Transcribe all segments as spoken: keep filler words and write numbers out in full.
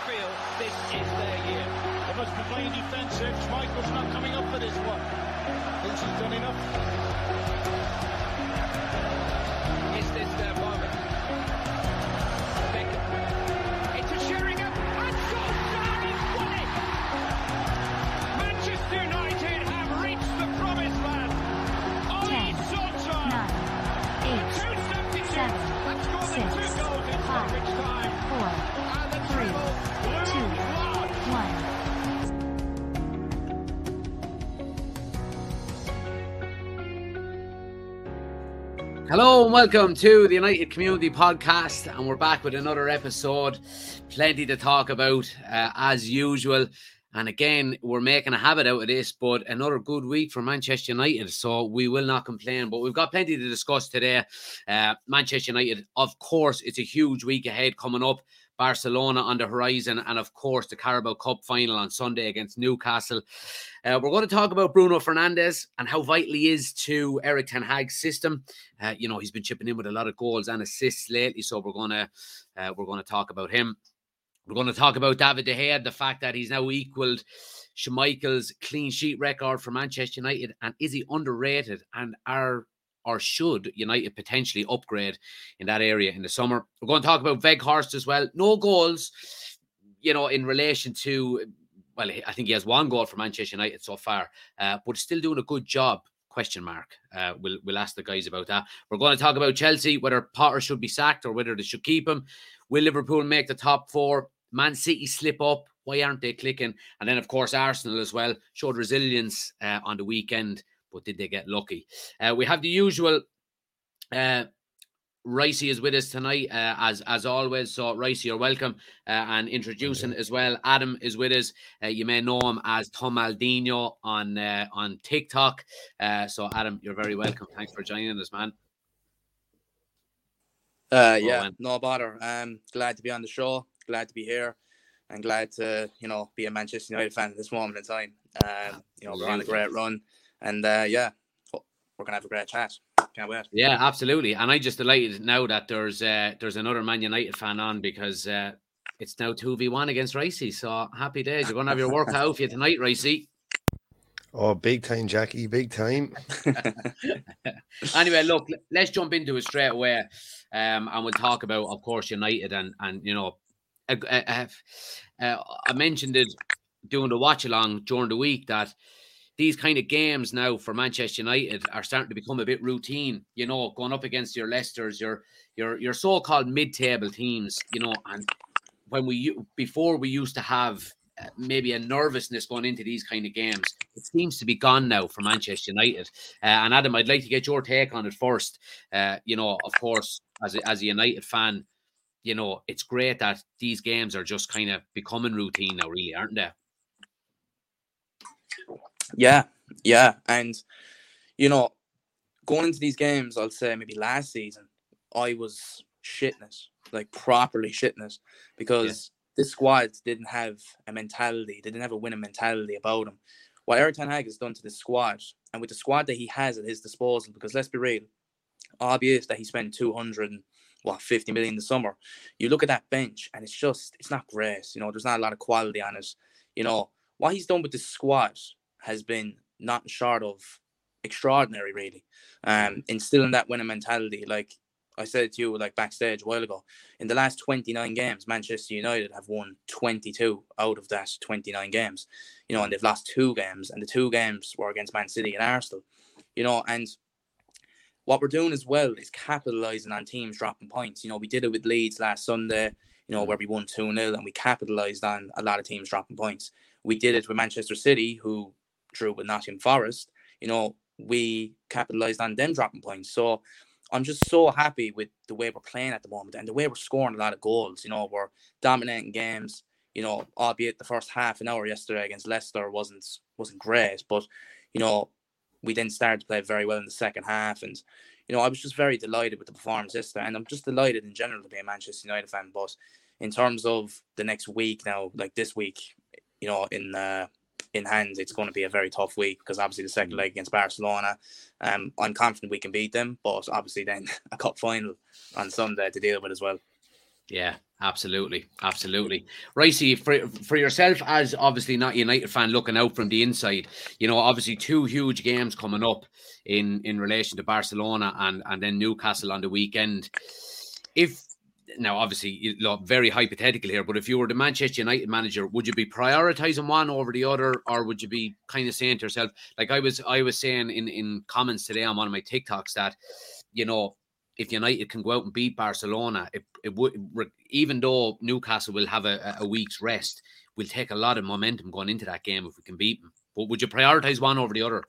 feel this is their year. They must be playing defensive. Schmeichel's not coming up for this one. Thinks he's done enough. Is this their moment? Beckham. Into Sheringham. And Solskjaer has won it! Manchester United have reached the promised land. Ole Solskjaer. eight, seven, six, five, four, three, two, one. Hello and welcome to the United Community Podcast, and we're back with another episode. Plenty to talk about uh, as usual. And again, we're making a habit out of this, but another good week for Manchester United, so we will not complain. But we've got plenty to discuss today. Uh, Manchester United, of course, it's a huge week ahead coming up. Barcelona on the horizon, and of course the Carabao Cup final on Sunday against Newcastle. Uh, we're going to talk about Bruno Fernandes and how vital he is to Erik ten Hag's system. Uh, you know, he's been chipping in with a lot of goals and assists lately, so we're going to uh, we're going to talk about him. We're going to talk about David De Gea, the fact that he's now equalled Schmeichel's clean sheet record for Manchester United, and is he underrated, and are or should United potentially upgrade in that area in the summer? We're going to talk about Weghorst as well. No goals, you know, in relation to, well, I think he has one goal for Manchester United so far, uh, but still doing a good job, question mark. Uh, we'll, we'll ask the guys about that. We're going to talk about Chelsea, whether Potter should be sacked or whether they should keep him. Will Liverpool make the top four? Man City slip up. Why aren't they clicking? And then, of course, Arsenal as well showed resilience uh, on the weekend, but did they get lucky? Uh, we have the usual. Uh, Ricey is with us tonight, uh, as as always. So, Ricey, you're welcome. Uh, and introducing as well, Adam is with us. Uh, you may know him as Tom Aldino on uh, on TikTok. Uh, so, Adam, you're very welcome. Thanks for joining us, man. Uh, yeah, oh, no bother. Um, glad to be on the show. Glad to be here, and glad to you know be a Manchester United fan at this moment in time. Um, you know we're on a great run, and uh, yeah, we're gonna have a great chat. Can't wait. Yeah, absolutely. And I just delighted now that there's uh, there's another Man United fan on, because uh, it's now two v one against Ricey. So happy days. You're gonna have your work out for you tonight, Ricey. Oh, big time, Jackie, big time. Anyway, look, let's jump into it straight away, um, and we'll talk about, of course, United and and you know. I, I, uh, I mentioned it doing the watch along during the week that these kind of games now for Manchester United are starting to become a bit routine. You know, going up against your Leicesters, your your your so-called mid-table teams. You know, and when we before we used to have uh, maybe a nervousness going into these kind of games, it seems to be gone now for Manchester United. Uh, and Adam, I'd like to get your take on it first. Uh, you know, of course, as a, as a United fan. You know, it's great that these games are just kind of becoming routine now, really, aren't they? Yeah, yeah. And, you know, going into these games, I'll say maybe last season, I was shitness, like properly shitness, because yeah. the squads didn't have a mentality. They didn't have a winning mentality about them. What Erik ten Hag has done to the squad, and with the squad that he has at his disposal, because let's be real, obvious that he spent two hundred and what fifty million this summer. You look at that bench and it's just it's not great. You know, there's not a lot of quality on it. You know, what he's done with the squad has been not short of extraordinary, really. Um, instilling that winning mentality, like I said to you, like backstage a while ago, in the last twenty-nine games, Manchester United have won twenty-two out of that twenty-nine games. You know, and they've lost two games, and the two games were against Man City and Arsenal. You know, and what we're doing as well is capitalising on teams dropping points. You know, we did it with Leeds last Sunday, you know, where we won two nil, and we capitalised on a lot of teams dropping points. We did it with Manchester City, who drew with Nottingham Forest. You know, we capitalised on them dropping points. So I'm just so happy with the way we're playing at the moment and the way we're scoring a lot of goals. You know, we're dominating games, you know, albeit the first half an hour yesterday against Leicester wasn't wasn't great, but, you know, we then started to play very well in the second half. And, you know, I was just very delighted with the performance yesterday. And I'm just delighted in general to be a Manchester United fan. But in terms of the next week now, like this week, you know, in uh, in hand, it's going to be a very tough week because obviously the second leg against Barcelona, um, I'm confident we can beat them. But obviously then a cup final on Sunday to deal with as well. Yeah, absolutely, absolutely. Ricey, for for yourself as obviously not a United fan, looking out from the inside, you know, obviously two huge games coming up in in relation to Barcelona and and then Newcastle on the weekend. If now, obviously, you know, very hypothetical here, but if you were the Manchester United manager, would you be prioritising one over the other, or would you be kind of saying to yourself, like I was, I was saying in in comments today on one of my TikToks that, you know, if United can go out and beat Barcelona, it, it would, even though Newcastle will have a, a week's rest, we'll take a lot of momentum going into that game if we can beat them. But would you prioritise one over the other?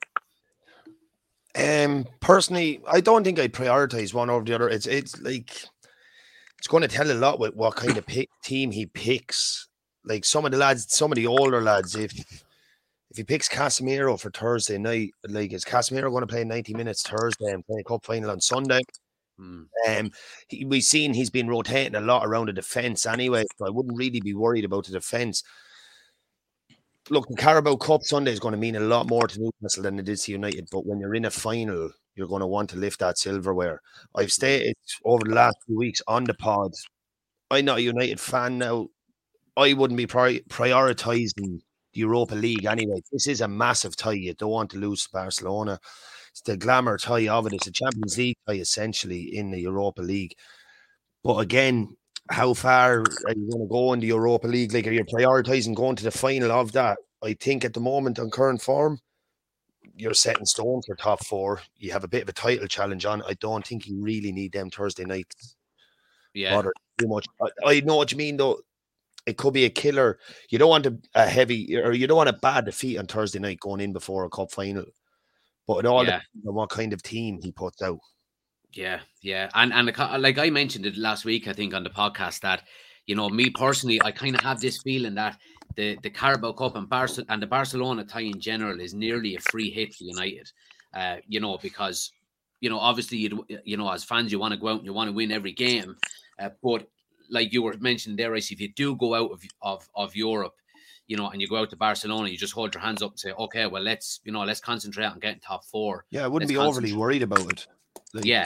Um, personally, I don't think I'd prioritise one over the other. It's it's like it's going to tell a lot with what kind of pick, team he picks. Like some of the lads, some of the older lads, if if he picks Casemiro for Thursday night, like is Casemiro going to play ninety minutes Thursday and play a cup final on Sunday? Um, he, we've seen he's been rotating a lot around the defence anyway, so I wouldn't really be worried about the defence. Look, the Carabao Cup Sunday is going to mean a lot more to Newcastle than it is to United, but when you're in a final, you're going to want to lift that silverware. I've stated over the last few weeks on the pod, I'm not a United fan now. I wouldn't be pri- prioritising the Europa League anyway. This is a massive tie. You don't want to lose to Barcelona. It's the glamour tie of it. It's a Champions League tie, essentially, in the Europa League. But again, how far are you going to go in the Europa League? Like, are you prioritising going to the final of that? I think at the moment, on current form, you're set in stone for top four. You have a bit of a title challenge on. I don't think you really need them Thursday nights. Yeah. Too much. I, I know what you mean, though. It could be a killer. You don't want a, a heavy, or you don't want a bad defeat on Thursday night going in before a cup final. But it all yeah. depends on what kind of team he puts out. Yeah, yeah. And and the, like I mentioned it last week, I think, on the podcast that, you know, me personally, I kind of have this feeling that the, the Carabao Cup and, Barce- and the Barcelona tie in general is nearly a free hit for United, uh, you know, because, you know, obviously, you you know, as fans, you want to go out and you want to win every game. Uh, but like you were mentioning there, Rice, if you do go out of, of, of Europe, you know, and you go out to Barcelona, you just hold your hands up and say, okay, well, let's, you know, let's concentrate on getting top four. Yeah, I wouldn't let's be overly worried about it. Like, yeah.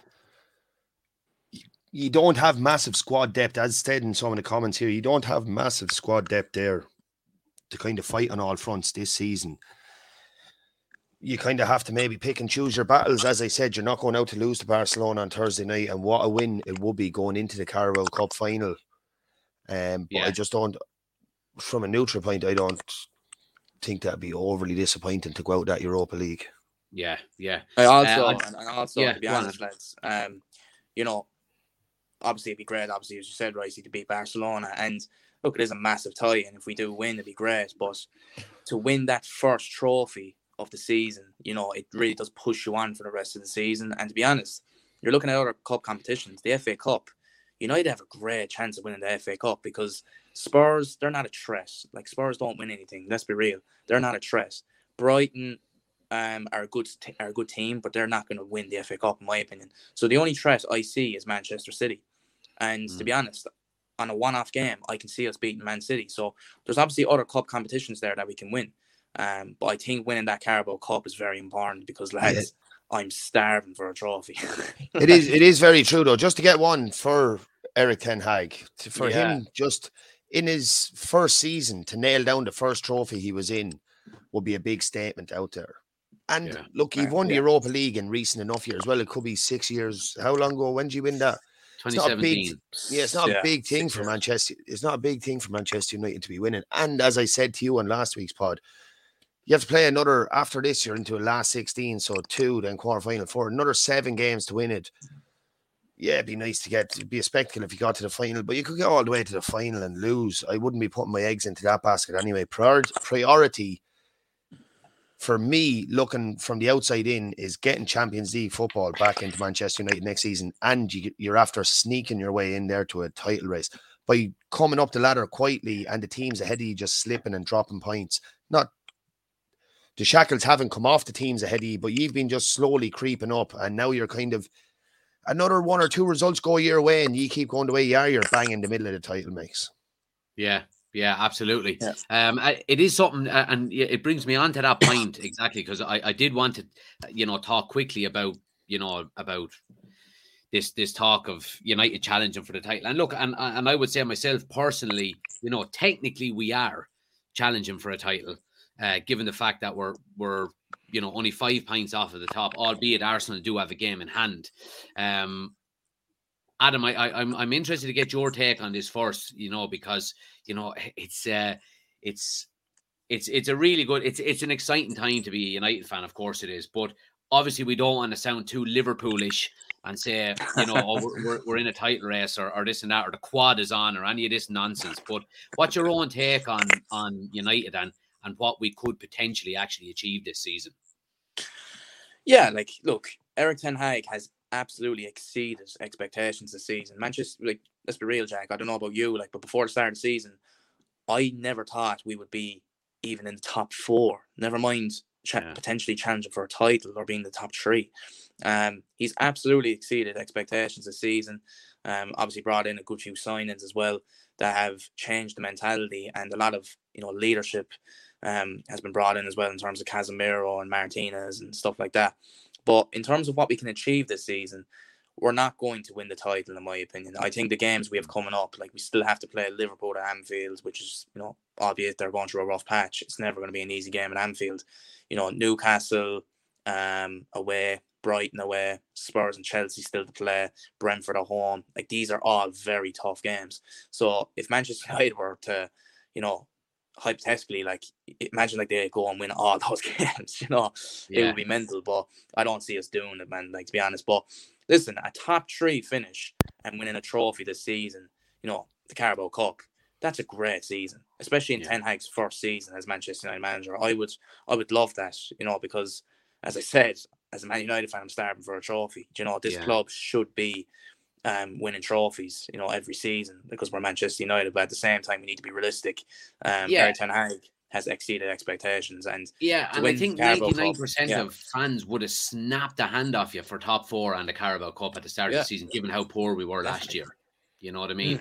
You don't have massive squad depth, as said in some of the comments here. You don't have massive squad depth there to kind of fight on all fronts this season. You kind of have to maybe pick and choose your battles. As I said, you're not going out to lose to Barcelona on Thursday night, and what a win it would be going into the Carabao Cup final. Um, but yeah. I just don't, from a neutral point, I don't think that'd be overly disappointing to go out that Europa League. Yeah, yeah. I also, uh, and also, yeah, to be honest, lads, um, you know, obviously it'd be great, obviously, as you said, Ricey, to beat Barcelona. And look, it is a massive tie, and if we do win, it'd be great. But to win that first trophy of the season, you know, it really does push you on for the rest of the season. And to be honest, you're looking at other cup competitions, the F A Cup. United have a great chance of winning the F A Cup because Spurs, they're not a threat. Like, Spurs don't win anything. Let's be real. They're not a threat. Brighton um, are a good t- are a good team, but they're not going to win the F A Cup, in my opinion. So the only threat I see is Manchester City. And mm. to be honest, on a one-off game, I can see us beating Man City. So there's obviously other cup competitions there that we can win. Um, but I think winning that Carabao Cup is very important because, lads, yeah. I'm starving for a trophy. it is it is very true, though. Just to get one for Eric Ten Hag, to, for yeah. him, just in his first season, to nail down the first trophy he was in would be a big statement out there. And yeah. look, he won the yeah. Europa League in recent enough years. Well, it could be six years. How long ago? When did you win that? twenty seventeen. It's not a big, yeah, it's not yeah, a big thing for years. Manchester. It's not a big thing for Manchester United to be winning. And as I said to you on last week's pod, you have to play another, after this, you're into a last sixteen, so two, then quarterfinal four, another seven games to win it. Yeah, it'd be nice to get, it'd be a spectacle if you got to the final, but you could get all the way to the final and lose. I wouldn't be putting my eggs into that basket anyway. Prior- priority for me, looking from the outside in, is getting Champions League football back into Manchester United next season, and you, you're after sneaking your way in there to a title race by coming up the ladder quietly and the teams ahead of you just slipping and dropping points. Not the shackles haven't come off the teams ahead of you, but you've been just slowly creeping up, and now you're kind of another one or two results go your way, and you keep going the way you are, you're bang in the middle of the title mix. Yeah. Yeah, absolutely. Yeah. Um, it is something, uh, and it brings me on to that point exactly, because I, I did want to, you know, talk quickly about, you know, about this this talk of United challenging for the title. And look, and and I would say myself personally, you know, technically we are challenging for a title, uh, given the fact that we're we're you know only five points off of the top, albeit Arsenal do have a game in hand. Um, Adam, I, I I'm I'm interested to get your take on this first, you know, because you know it's uh, it's it's it's a really good, it's it's an exciting time to be a United fan, of course it is, but obviously we don't want to sound too Liverpoolish and say, you know, oh, we're, we're, we're in a title race or, or this and that, or the quad is on, or any of this nonsense. But what's your own take on on United and, and what we could potentially actually achieve this season? Yeah, like, look, Erik ten Hag has absolutely exceeded expectations this season. Manchester, like, let's be real, Jack, I don't know about you, like, but before the start of the season, I never thought we would be even in the top four. Never mind Ch- yeah. potentially challenging for a title or being the top three. Um, he's absolutely exceeded expectations this season. Um, obviously brought in a good few signings as well that have changed the mentality, and a lot of you know leadership um, has been brought in as well in terms of Casemiro and Martinez and stuff like that. But in terms of what we can achieve this season, we're not going to win the title, in my opinion. I think the games we have coming up, like we still have to play Liverpool at Anfield, which is, you know, albeit they're going through a rough patch, it's never going to be an easy game at Anfield. You know, Newcastle um, away, Brighton away, Spurs and Chelsea still to play, Brentford at home. Like, these are all very tough games. So if Manchester United were to, you know, hypothetically, like, imagine like they go and win all those games, you know, yeah. It would be mental. But I don't see us doing it, man, like, to be honest. But listen, a top three finish and winning a trophy this season, you know, the Carabao Cup, that's a great season, especially in yeah. Ten Hag's first season as Manchester United manager. I would, I would love that, you know, because as I said, as a Man United fan, I'm starving for a trophy. You know, this yeah. club should be um, winning trophies, you know, every season because we're Manchester United. But at the same time, we need to be realistic. Um, yeah. Erik ten Hag has exceeded expectations, and yeah, and I think ninety-nine percent yeah. of fans would have snapped a hand off you for top four and the Carabao Cup at the start yeah. of the season, given how poor we were Definitely. last year. You know what I mean? Mm.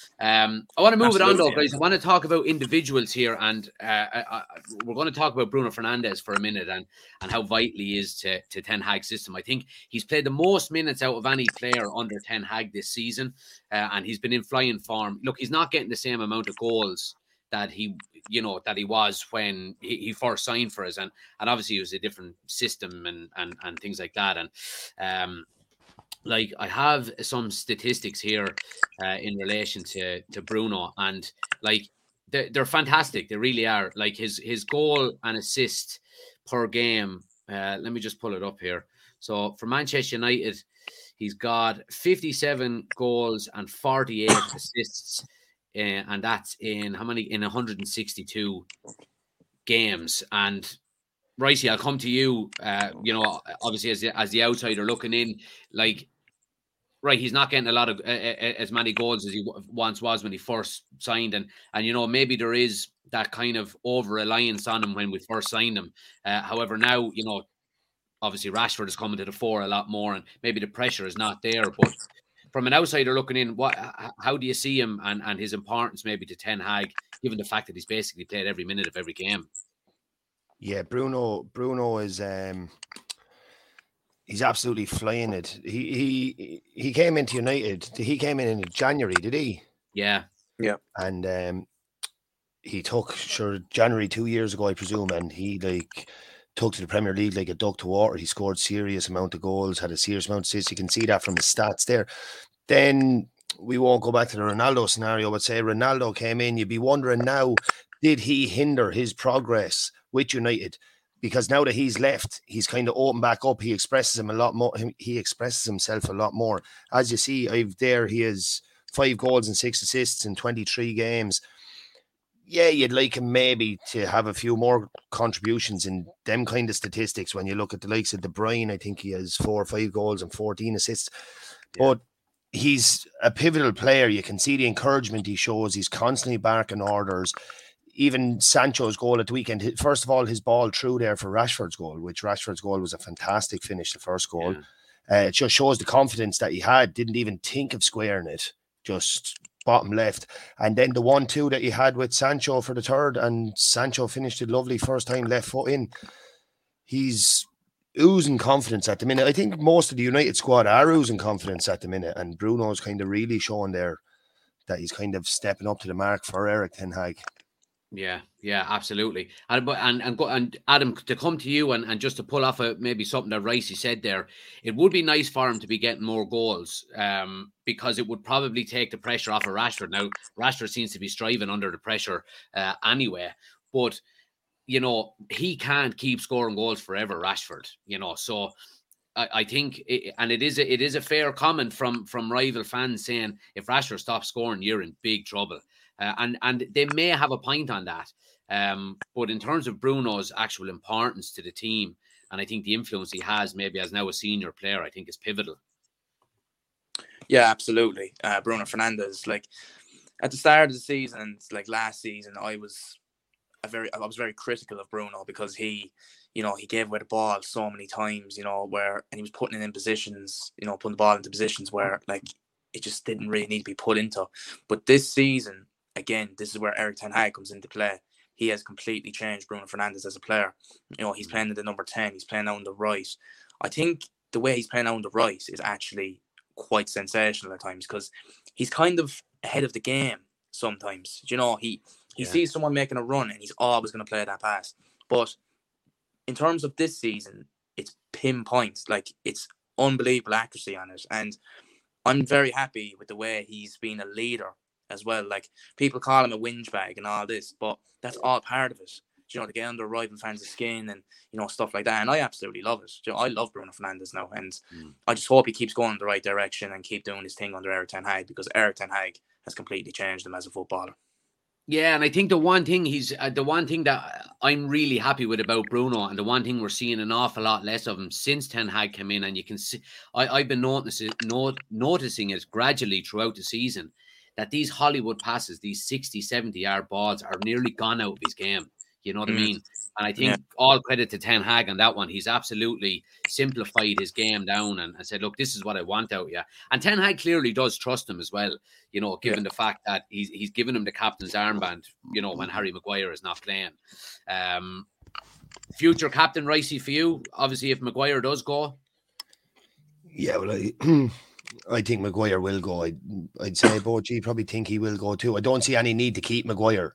Um, I want to move Absolutely, it on though, guys. I want to talk about individuals here, and uh, I, I, we're going to talk about Bruno Fernandes for a minute and and how vital he is to to Ten Hag's system. I think he's played the most minutes out of any player under Ten Hag this season, uh, and he's been in flying form. Look, he's not getting the same amount of goals that he, you know, that he was when he, he first signed for us, and and obviously it was a different system and and and things like that, and um. Like, I have some statistics here uh, in relation to, to Bruno, and like they're, they're fantastic. They really are. Like his his goal and assist per game. Uh, let me just pull it up here. So for Manchester United, he's got fifty-seven goals and forty-eight assists, uh, and that's in how many? In one hundred sixty-two games. And Ricey, I'll come to you. Uh, you know, obviously as the, as the outsider looking in, like. Right, he's not getting a lot of uh, as many goals as he once was when he first signed, and and you know maybe there is that kind of over reliance on him when we first signed him. Uh, however, now you know, obviously Rashford is coming to the fore a lot more, and maybe the pressure is not there. But from an outsider looking in, what how do you see him and and his importance maybe to Ten Hag, given the fact that he's basically played every minute of every game? Yeah, Bruno. Bruno is. Um... He's absolutely flying it. He he he came into United. He came in in January, did he? Yeah, yeah. And um, he took sure January two years ago, I presume, and he like took to the Premier League like a duck to water. He scored serious amount of goals, had a serious amount of assists. You can see that from the stats there. Then we won't go back to the Ronaldo scenario, but say Ronaldo came in, you'd be wondering now, did he hinder his progress with United? Because now that he's left, he's kind of opened back up. He expresses him a lot more. He expresses himself a lot more. As you see, I've there he has five goals and six assists in twenty-three games. Yeah, you'd like him maybe to have a few more contributions in them kind of statistics. When you look at the likes of De Bruyne, I think he has four or five goals and fourteen assists. Yeah. But he's a pivotal player. You can see the encouragement he shows. He's constantly barking orders. Even Sancho's goal at the weekend, first of all, his ball through there for Rashford's goal, which Rashford's goal was a fantastic finish, the first goal. Yeah. Uh, it just shows the confidence that he had, didn't even think of squaring it, just bottom left. And then the one two that he had with Sancho for the third, and Sancho finished it lovely first time left foot in. He's oozing confidence at the minute. I think most of the United squad are oozing confidence at the minute, and Bruno's kind of really showing there that he's kind of stepping up to the mark for Erik ten Hag. Yeah, yeah, absolutely. And but and and, go, and Adam, to come to you and, and just to pull off a, maybe something that Ricey said there, it would be nice for him to be getting more goals, um, because it would probably take the pressure off of Rashford. Now, Rashford seems to be striving under the pressure uh, anyway, but you know he can't keep scoring goals forever, Rashford. You know, so I, I think, it, and it is a, it is a fair comment from from rival fans saying if Rashford stops scoring, you're in big trouble. Uh, and and they may have a point on that, um, but in terms of Bruno's actual importance to the team, and I think the influence he has, maybe as now a senior player, I think is pivotal. Yeah, absolutely. Uh, Bruno Fernandes, like at the start of the season, like last season, I was a very, I was very critical of Bruno because he, you know, he gave away the ball so many times, you know, where and he was putting it in positions, you know, putting the ball into positions where like it just didn't really need to be put into. But this season, again, this is where Erik ten Hag comes into play. He has completely changed Bruno Fernandes as a player. You know, he's playing in the number ten. He's playing out on the right. I think the way he's playing out on the right is actually quite sensational at times because he's kind of ahead of the game sometimes. You know, he, he yeah. sees someone making a run and he's always going to play that pass. But in terms of this season, it's pinpoint. Like, it's unbelievable accuracy on it. And I'm very happy with the way he's been a leader as well. Like, people call him a whinge bag and all this, but that's all part of it. You know, to get under rival fans' skin and, you know, stuff like that. And I absolutely love it. You know, I love Bruno Fernandes now. And mm. I just hope he keeps going in the right direction and keep doing his thing under Erik ten Hag because Erik ten Hag has completely changed him as a footballer. Yeah, and I think the one thing he's uh, the one thing that I'm really happy with about Bruno, and the one thing we're seeing an awful lot less of him since Ten Hag came in, and you can see, I, I've been noticing, not, noticing it gradually throughout the season, that these Hollywood passes, these sixty, seventy yard balls are nearly gone out of his game. You know what mm. I mean? And I think yeah. all credit to Ten Hag on that one. He's absolutely simplified his game down and, and said, look, this is what I want out of you. And Ten Hag clearly does trust him as well, you know, given yeah. the fact that he's he's given him the captain's armband, you know, when Harry Maguire is not playing. Um, future captain, Ricey, for you, obviously, if Maguire does go. Yeah, well, I, I think Maguire will go. I'd, I'd say Boji probably think he will go too. I don't see any need to keep Maguire.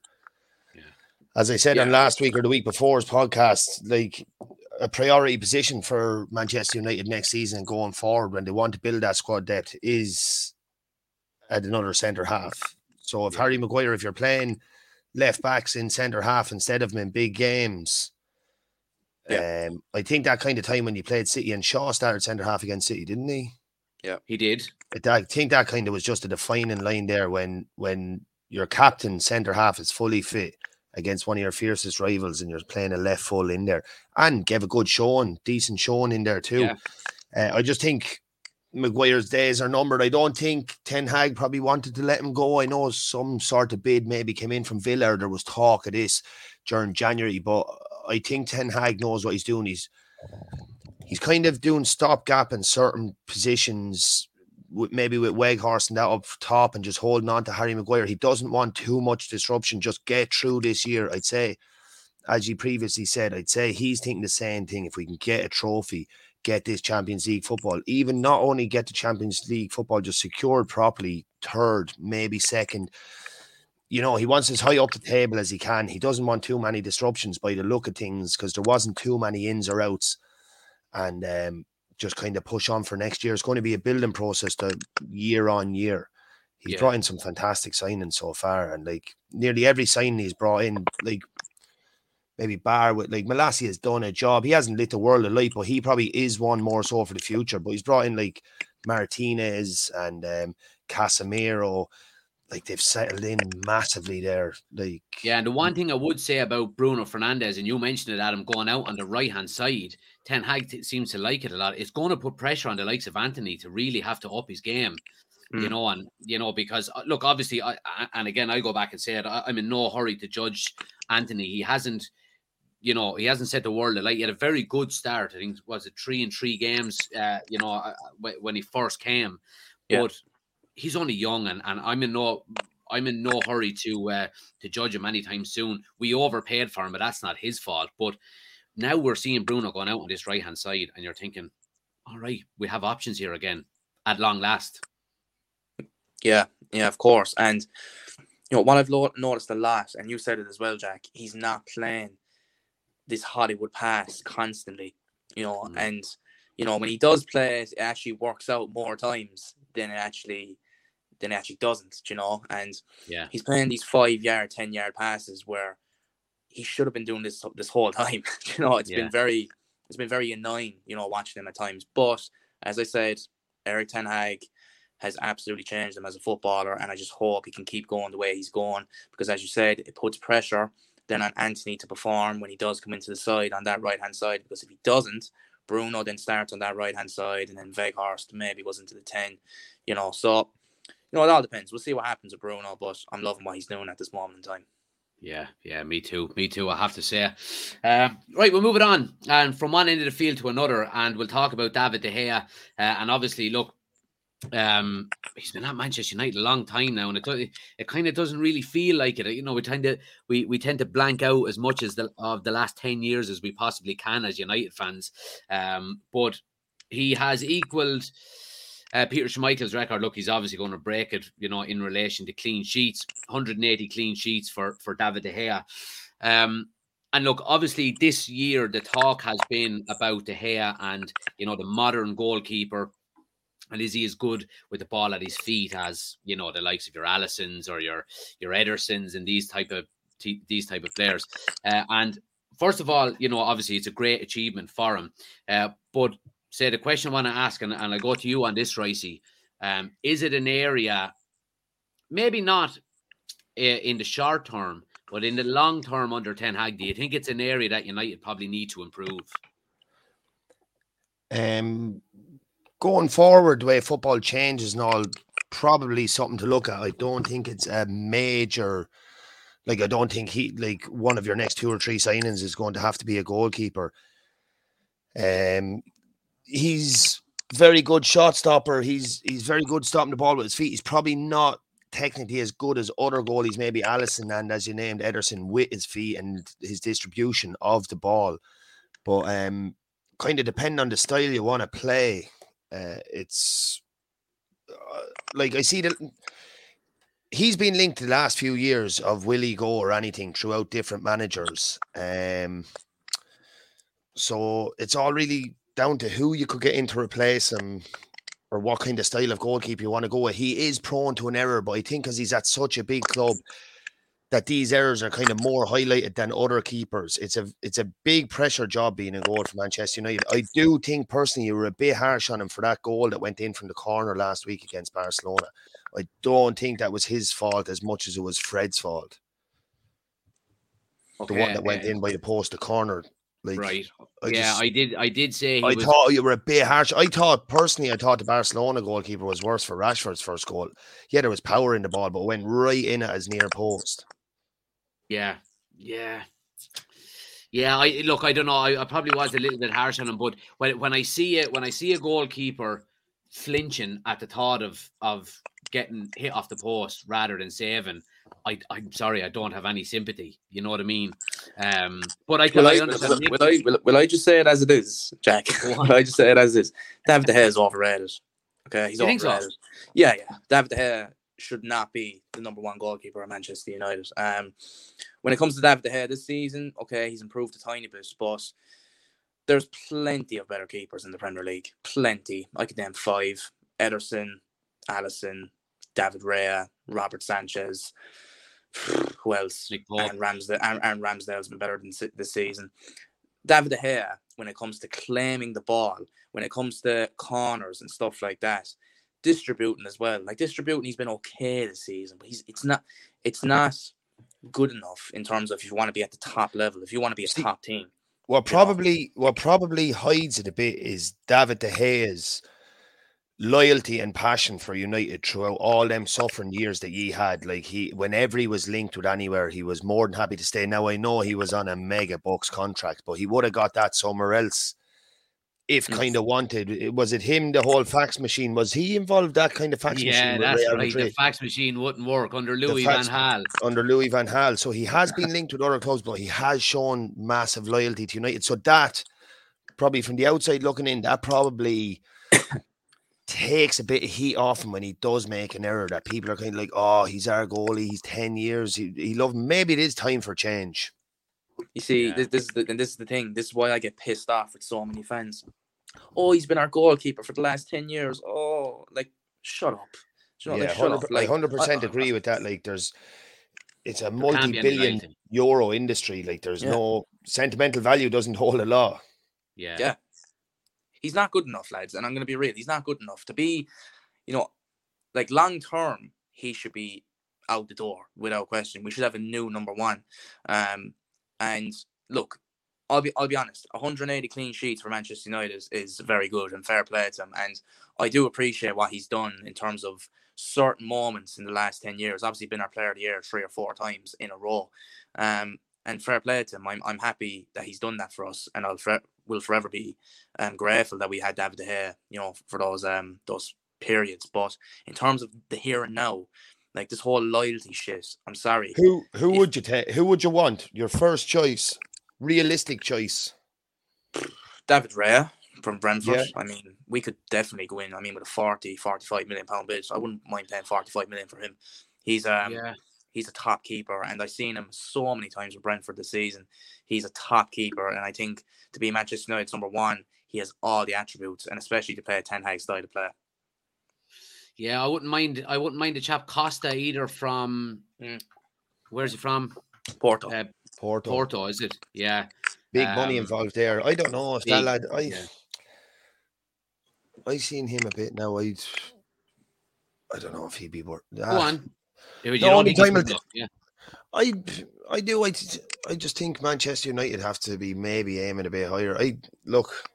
As I said yeah. on last week or the week before's podcast, like a priority position for Manchester United next season and going forward when they want to build that squad depth is at another centre half. So if yeah. Harry Maguire, if you're playing left backs in centre half instead of him in big games, yeah. um, I think that kind of time when he played City and Shaw started centre half against City, didn't he? Yeah, he did. I think that kind of was just a defining line there when when your captain centre half is fully fit against one of your fiercest rivals and you're playing a left full in there and gave a good showing, decent showing in there too. Yeah. Uh, I just think Maguire's days are numbered. I don't think Ten Hag probably wanted to let him go. I know some sort of bid maybe came in from Villa, or there was talk of this during January, but I think Ten Hag knows what he's doing. He's he's kind of doing stopgap in certain positions, with, maybe with Weghorst and that up top and just holding on to Harry Maguire. He doesn't want too much disruption. Just get through this year. I'd say, as you previously said, I'd say he's thinking the same thing. If we can get a trophy, get this Champions League football, even not only get the Champions League football just secured properly, third, maybe second. You know, he wants as high up the table as he can. He doesn't want too many disruptions by the look of things because there wasn't too many ins or outs. And um, just kind of push on for next year. It's going to be a building process to year on year. He's yeah. brought in some fantastic signings so far, and like nearly every signing he's brought in, like maybe bar with like Malassi has done a job. He hasn't lit the world alight, but he probably is one more so for the future. But he's brought in like Martinez and um, Casemiro. Like they've settled in massively there. Like yeah, and the one thing I would say about Bruno Fernandes, and you mentioned it, Adam, going out on the right hand side, Ten Hag t- seems to like it a lot. It's going to put pressure on the likes of Anthony to really have to up his game, mm. you know, and you know because look, obviously, I, I, and again, I go back and say it, I, I'm in no hurry to judge Anthony. He hasn't, you know, he hasn't set the world alight. He had a very good start. I think was it three in three games, uh, you know, uh, when he first came, yeah. but. He's only young, and, and I'm in no I'm in no hurry to uh, to judge him anytime soon. We overpaid for him, but that's not his fault. But now we're seeing Bruno going out on this right hand side, and you're thinking, all right, we have options here again at long last. Yeah, yeah, of course. And you know what I've lo- noticed a lot, and you said it as well, Jack. He's not playing this Hollywood pass constantly, you know, mm. and you know when he does play it, it actually works out more times than it actually than it actually doesn't, you know. And yeah, he's playing these five yard, ten yard passes where he should have been doing this this whole time. you know, it's yeah. been very it's been very annoying, you know, watching him at times. But as I said, Erik ten Hag has absolutely changed him as a footballer, and I just hope he can keep going the way he's going, because as you said, it puts pressure then on Antony to perform when he does come into the side on that right hand side, because if he doesn't, Bruno then starts on that right hand side, and then Weghorst maybe goes into the ten, you know. So you know, it all depends. We'll see what happens with Bruno, but I'm loving what he's doing at this moment in time. Yeah, yeah, me too. Me too, I have to say. Um, right, we'll move it on. And from one end of the field to another, and we'll talk about David De Gea. Uh, and obviously, look, um, he's been at Manchester United a long time now, and it, it kind of doesn't really feel like it. You know, we tend to we, we tend to blank out as much as the of the last ten years as we possibly can as United fans. Um, but he has equaled Uh, Peter Schmeichel's record. Look, he's obviously going to break it, you know, in relation to clean sheets. one hundred eighty clean sheets for, for David De Gea. Um, and look, obviously this year the talk has been about De Gea and, you know, the modern goalkeeper. And is he as good with the ball at his feet as, you know, the likes of your Alissons or your your Edersons and these type of t- these type of players? Uh, and first of all, you know, obviously it's a great achievement for him. Uh, but Say the question I want to ask, and, and I go to you on this, Ricey. Um, is it an area, maybe not uh, in the short term, but in the long term under Ten Hag? Do you think it's an area that United probably need to improve? Um, going forward, the way football changes and all, probably something to look at. I don't think it's a major, like I don't think he, like one of your next two or three signings is going to have to be a goalkeeper. Um. He's very good shot stopper. He's he's very good stopping the ball with his feet. He's probably not technically as good as other goalies, maybe Alisson and, as you named, Ederson, with his feet and his distribution of the ball. But um, kind of depending on the style you want to play, uh, it's uh, like I see that he's been linked to the last few years of will he go or anything throughout different managers. Um, so it's all really down to who you could get in to replace him or what kind of style of goalkeeper you want to go with. He is prone to an error, but I think because he's at such a big club that these errors are kind of more highlighted than other keepers. It's a it's a big pressure job being a goal for Manchester United. I do think personally you were a bit harsh on him for that goal that went in from the corner last week against Barcelona. I don't think that was his fault as much as it was Fred's fault. Okay, the one that went uh, in by the post, the corner. Like, right. I yeah, just, I did. I did say. He I was... thought you were a bit harsh. I thought personally, I thought the Barcelona goalkeeper was worse for Rashford's first goal. Yeah, there was power in the ball, but it went right in at his near post. Yeah, yeah, yeah. I look. I don't know. I, I probably was a little bit harsh on him, but when when I see it, when I see a goalkeeper flinching at the thought of of getting hit off the post rather than saving, I, I'm sorry, I don't have any sympathy. You know what I mean? Um, but I can will I I, understand. Will, will, I, will, will I just say it as it is, Jack? Will I just say it as it is? David De Gea is overrated. Okay, he's you overrated. Think so? Yeah, yeah. David De Gea should not be the number one goalkeeper at Manchester United. Um, when it comes to David De Gea this season, okay, he's improved a tiny bit, but there's plenty of better keepers in the Premier League. Plenty. I could name five: Ederson, Alisson, David Raya, Robert Sanchez. Who else? Aaron Ramsdale. Aaron Ramsdale's been better than this season. David De Gea, when it comes to claiming the ball, when it comes to corners and stuff like that, distributing as well. Like distributing, he's been okay this season, but he's it's not it's not good enough in terms of if you want to be at the top level, if you want to be a top team. What probably know. what probably hides it a bit is David De Gea's loyalty and passion for United throughout all them suffering years that he had. Like he, whenever he was linked with anywhere, he was more than happy to stay. Now I know he was on a mega bucks contract, but he would have got that somewhere else if Mm. kind of wanted. Was it him, the whole fax machine? Was he involved, that kind of fax Yeah, machine with that's Real right. Madrid? The fax machine wouldn't work under Louis fax- van Gaal. Under Louis van Gaal. So he has been linked with other clubs, but he has shown massive loyalty to United. So that, probably from the outside looking in, that probably takes a bit of heat off him when he does make an error, that people are kind of like, oh, he's our goalie, he's ten years, he, he loved him. Maybe it is time for change. You see, Yeah. this, this is the, and this is the thing. This is why I get pissed off with so many fans. Oh, he's been our goalkeeper for the last ten years. Oh, like, shut up. You know, Yeah, like, shut up. Like, I one hundred percent I- agree with that. Like, there's, it's a There can't be any multi-billion life in- euro industry. Like, there's Yeah. no sentimental value, doesn't hold a law. Yeah. Yeah. He's not good enough, lads. And I'm going to be real. He's not good enough to be, you know, like long term, he should be out the door without question. We should have a new number one. Um, and look, I'll be I'll be honest. one hundred eighty clean sheets for Manchester United is, is very good and fair play to him. And I do appreciate what he's done in terms of certain moments in the last ten years. Obviously, been our player of the year three or four times in a row. Um, and fair play to him. I'm I'm happy that he's done that for us, and I'll for, will forever be um, grateful that we had David De Gea, you know, for those um those periods. But in terms of the here and now, like this whole loyalty shit, I'm sorry. Who who If- would you take? Who would you want? Your first choice, realistic choice. David Raya from Brentford. Yeah. I mean, we could definitely go in. I mean, with a forty, forty-five million pound bid, I wouldn't mind paying forty-five million for him. He's um Yeah. he's a top keeper, and I've seen him so many times with Brentford this season. He's a top keeper, and I think to be Manchester United's number one, he has all the attributes, and especially to play a Ten Hag style of play. Yeah, I wouldn't mind. I wouldn't mind the chap Costa either. From Mm. where's he from? Porto. Uh, Porto. Porto, is it? Yeah. Big money Um, involved there. I don't know if that big, lad. I yeah. I seen him a bit now. I I don't know if he'd be worth. Go on. You The don't only think he's time good I'll- enough, yeah. I I do. I, I just think Manchester United have to be maybe aiming a bit higher. I look.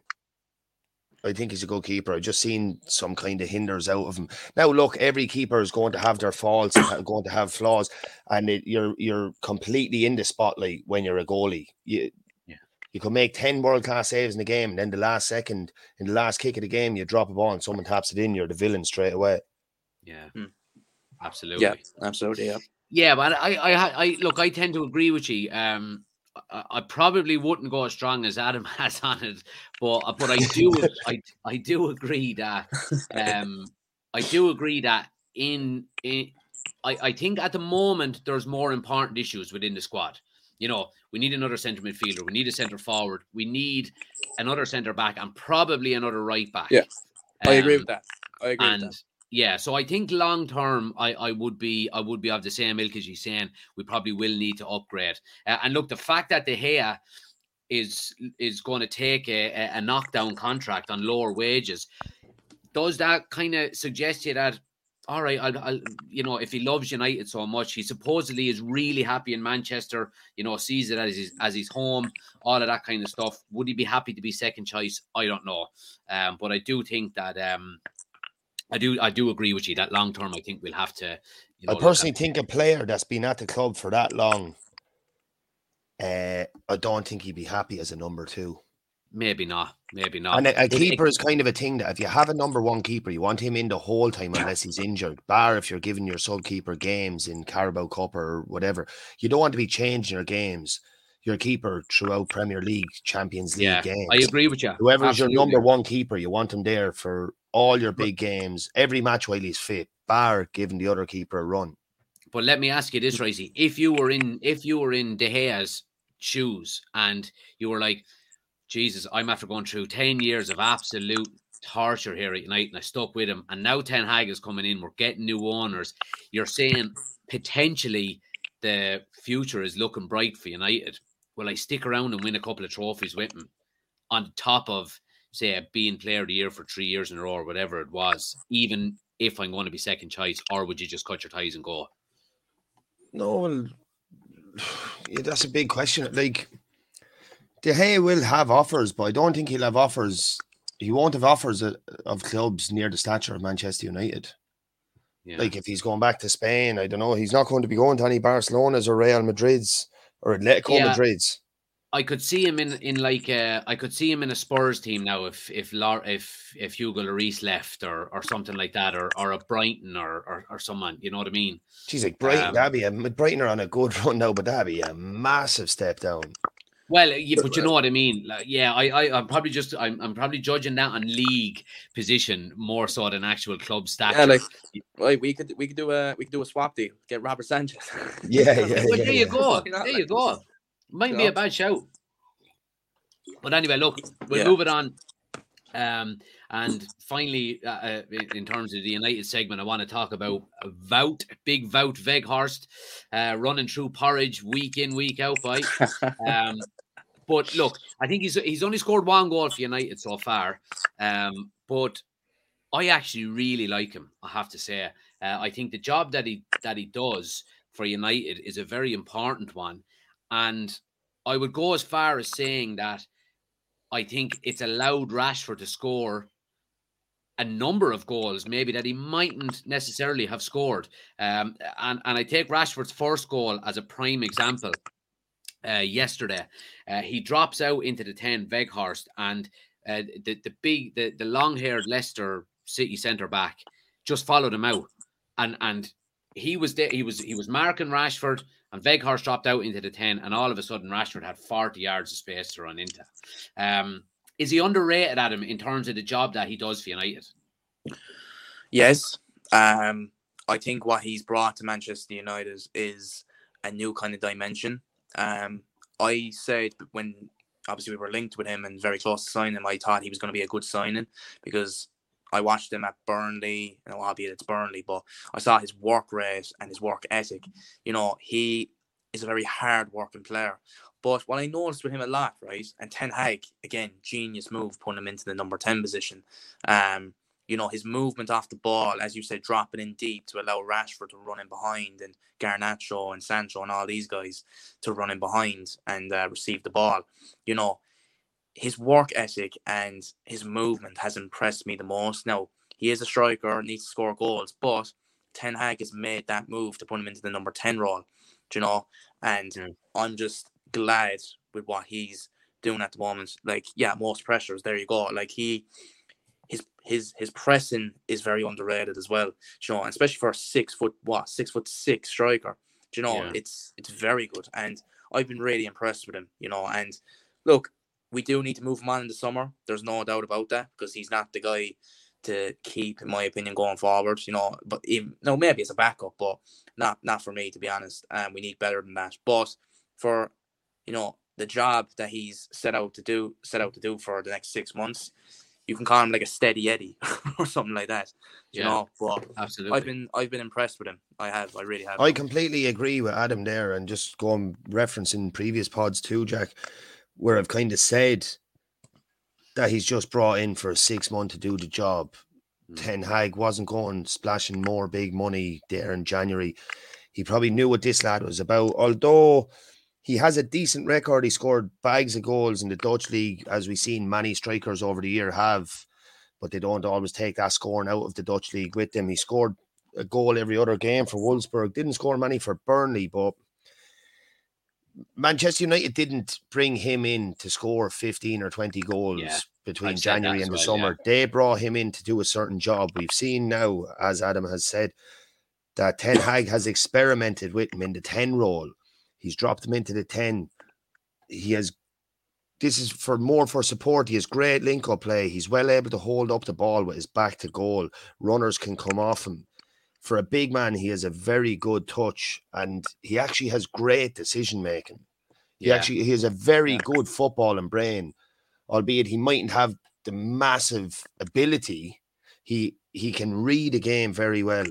I think he's a good keeper. I've just seen some kind of hinders out of him. Now, look, every keeper is going to have their faults and ha- going to have flaws, and it, you're you're completely in the spotlight when you're a goalie. You Yeah. you can make ten world class saves in the game, and then the last second, in the last kick of the game, you drop a ball and someone taps it in. You're the villain straight away. Yeah. Hmm. Absolutely. Yeah, absolutely. Yeah. Yeah, but I, I, I, look, I tend to agree with you. Um, I, I probably wouldn't go as strong as Adam has on it, but but I do, I, I do agree that, um, I do agree that in, in, I, I think at the moment there's more important issues within the squad. You know, we need another centre midfielder, we need a centre forward, we need another centre back, and probably another right back. Yeah, I agree Um, with that. I agree and with that. yeah, so I think long term, I, I would be I would be of the same ilk as you saying. We probably will need to upgrade. Uh, and look, the fact that De Gea is is going to take a, a, a knockdown contract on lower wages, does that kind of suggest to you that, all right, I'll, I'll you know, if he loves United so much, he supposedly is really happy in Manchester, you know, sees it as his as his home, all of that kind of stuff. Would he be happy to be second choice? I don't know, um, but I do think that. Um, I do, I do agree with you that long term, I think we'll have to. You know, I personally think a player that's been at the club for that long, uh, I don't think he'd be happy as a number two. maybe not, maybe not. And a, a It- it- keeper is kind of a thing that if you have a number one keeper, you want him in the whole time unless he's injured. Bar if you're giving your sub keeper games in Carabao Cup or whatever, you don't want to be changing your games. Your keeper throughout Premier League, Champions League yeah, games. I agree with you. Whoever is your Absolutely. number one keeper, you want him there for all your big games, every match while he's fit. Bar giving the other keeper a run. But let me ask you this, Ricey: if you were in, if you were in De Gea's shoes, and you were like, Jesus, I'm after going through ten years of absolute torture here at United, and I stuck with him, and now Ten Hag is coming in, we're getting new owners. You're saying potentially the future is looking bright for United. Will I stick around and win a couple of trophies with him on top of, say, being player of the year for three years in a row or whatever it was, even if I'm going to be second choice, or would you just cut your ties and go? No, well, yeah, that's a big question. Like, De Gea will have offers, but I don't think he'll have offers. He won't have offers of, of clubs near the stature of Manchester United. Yeah. Like, if he's going back to Spain, I don't know. He's not going to be going to any Barcelona's or Real Madrid's or Atletico Yeah. Madrid's. I could see him in in like uh, I could see him in a Spurs team now if if Lar- if if Hugo Lloris left or or something like that, or or a Brighton or or, or someone, you know what I mean? Geez, like Brighton, Um, that'd be a Brighton are on a good run now, but that'd be a massive step down. Well, yeah, but you know what I mean. Like, yeah, I, I, I'm probably just, I'm, I'm probably judging that on league position more so than actual club stature. Yeah, like, right, we could, we could do a, we could do a swap deal. Get Robert Sanchez. Yeah, yeah, well, yeah. there you yeah. go. There you go. Might You be know? a bad shout. But anyway, look, we'll Yeah. move it on. Um, and finally, uh, uh, in terms of the United segment, I want to talk about Wout, big Wout Weghorst, uh, running through Porridge week in, week out, by. Um, but look, I think he's he's only scored one goal for United so far. Um, but I actually really like him, I have to say. Uh, I think the job that he that he does for United is a very important one. And I would go as far as saying that I think it's allowed Rashford to score a number of goals, maybe that he mightn't necessarily have scored. Um, and, and I take Rashford's first goal as a prime example. Uh, yesterday, uh, he drops out into the ten, Weghorst, and uh, the the big, the, the long-haired Leicester City centre back just followed him out, and and he was there. He was he was marking Rashford, and Weghorst dropped out into the ten, and all of a sudden Rashford had forty yards of space to run into. Um, is he underrated, Adam, in terms of the job that he does for United? Yes. Um, I think what he's brought to Manchester United is, is a new kind of dimension. Um, I said when obviously we were linked with him and very close to signing him, I thought he was going to be a good signing because I watched him at Burnley, you know, albeit it's Burnley, but I saw his work rate and his work ethic. You know, he is a very hard working player. But what I noticed with him a lot, right, and Ten Hag, again, genius move, putting him into the number ten position. Um, you know, his movement off the ball, as you said, dropping in deep to allow Rashford to run in behind, and Garnacho and Sancho and all these guys to run in behind and uh, receive the ball. You know, his work ethic and his movement has impressed me the most. Now, he is a striker, needs to score goals, but Ten Hag has made that move to put him into the number ten role, do you know? And yeah. I'm just glad with what he's doing at the moment. Like, yeah, most pressures, there you go. Like, he... His his his pressing is very underrated as well, you know, and especially for a six foot what six foot six striker. Do you know, yeah. it's it's very good, and I've been really impressed with him, you know. And look, we do need to move him on in the summer. There's no doubt about that, because he's not the guy to keep, in my opinion, going forward, you know. But even, no, maybe as a backup, but not not for me, to be honest. And um, we need better than that. But for, you know, the job that he's set out to do, set out to do for the next six months. You can call him like a steady Eddie or something like that, you yeah, know. But absolutely, I've been I've been impressed with him. I have, I really have. I completely agree with Adam there, and just going referencing previous pods too, Jack, where I've kind of said that he's just brought in for a six month to do the job. Mm. Ten Hag wasn't going splashing more big money there in January. He probably knew what this lad was about, although he has a decent record. He scored bags of goals in the Dutch league, as we've seen many strikers over the year have, but they don't always take that scoring out of the Dutch league with them. He scored a goal every other game for Wolfsburg. Didn't score many for Burnley, but Manchester United didn't bring him in to score fifteen or twenty goals yeah, between January and the well, summer. Yeah. They brought him in to do a certain job. We've seen now, as Adam has said, that Ten Hag has experimented with him in the ten role. He's dropped him into the ten. He has, this is for more for support. He has great link-up play. He's well able to hold up the ball with his back to goal. Runners can come off him. For a big man, he has a very good touch, and he actually has great decision-making. He yeah. actually, he has a very yeah. good footballing brain, albeit he mightn't have the massive ability. He, he can read a game very well.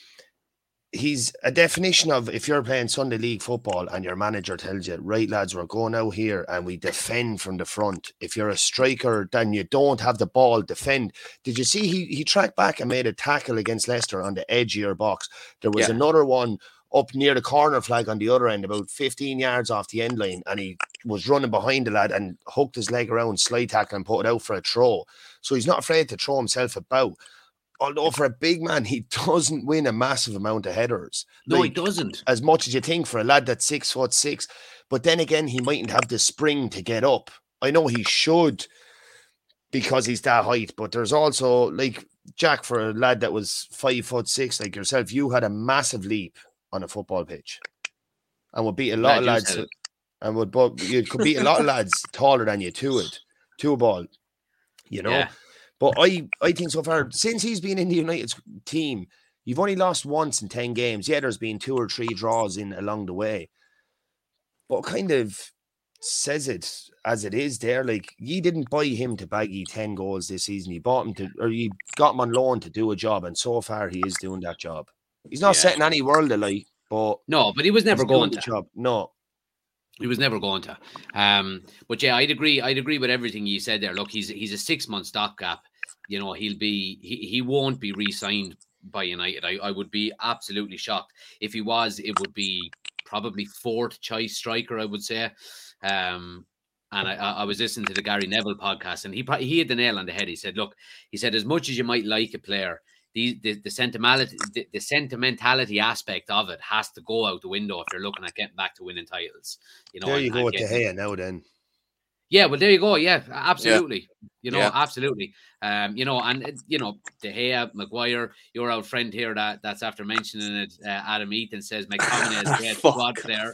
He's a definition of, if you're playing Sunday League football and your manager tells you, right, lads, we're going out here and we defend from the front. If you're a striker, then you don't have the ball, defend. Did you see he he tracked back and made a tackle against Leicester on the edge of your box? There was yeah. another one up near the corner flag on the other end, about fifteen yards off the end line, and he was running behind the lad and hooked his leg around, slide tackle, and put it out for a throw. So he's not afraid to throw himself about. although for a big man, he doesn't win a massive amount of headers. No, like, he doesn't. As much as you think for a lad that's six foot six. But then again, he mightn't have the spring to get up. I know he should because he's that height, but there's also, like, Jack, for a lad that was five foot six like yourself, you had a massive leap on a football pitch and would beat a lot Glad of you lads. And would but you could beat a lot of lads taller than you to it, to a ball, you know. Yeah. But I, I think so far, since he's been in the United team, you've only lost once in ten games. Yeah, there's been two or three draws in along the way. But kind of says it as it is there. Like, you didn't buy him to bag you ten goals this season. You bought him to, or you got him on loan to do a job. And so far, he is doing that job. He's not Yeah. setting any world alight, but No, but he was never he's doing going the to. job. No. He was never going to. Um, but yeah, I'd agree. I'd agree with everything you said there. Look, he's he's a six month stopgap. You know, he'll be he, he won't be re-signed by United. I, I would be absolutely shocked if he was. It would be probably fourth choice striker, I would say. Um, and I, I was listening to the Gary Neville podcast, and he probably, he hit the nail on the head. He said, "Look, he said as much as you might like a player, the the, the sentimentality the, the sentimentality aspect of it has to go out the window if you're looking at getting back to winning titles." You know, There and- you and go with De getting- Gea now then. Yeah, well, there you go. Yeah, absolutely. You know, Yeah. absolutely. Um, you know, and uh, you know, De Gea, Maguire, your old friend here that that's after mentioning it. Uh, Adam Eaton says McTominay is a great Fuck squad off. player.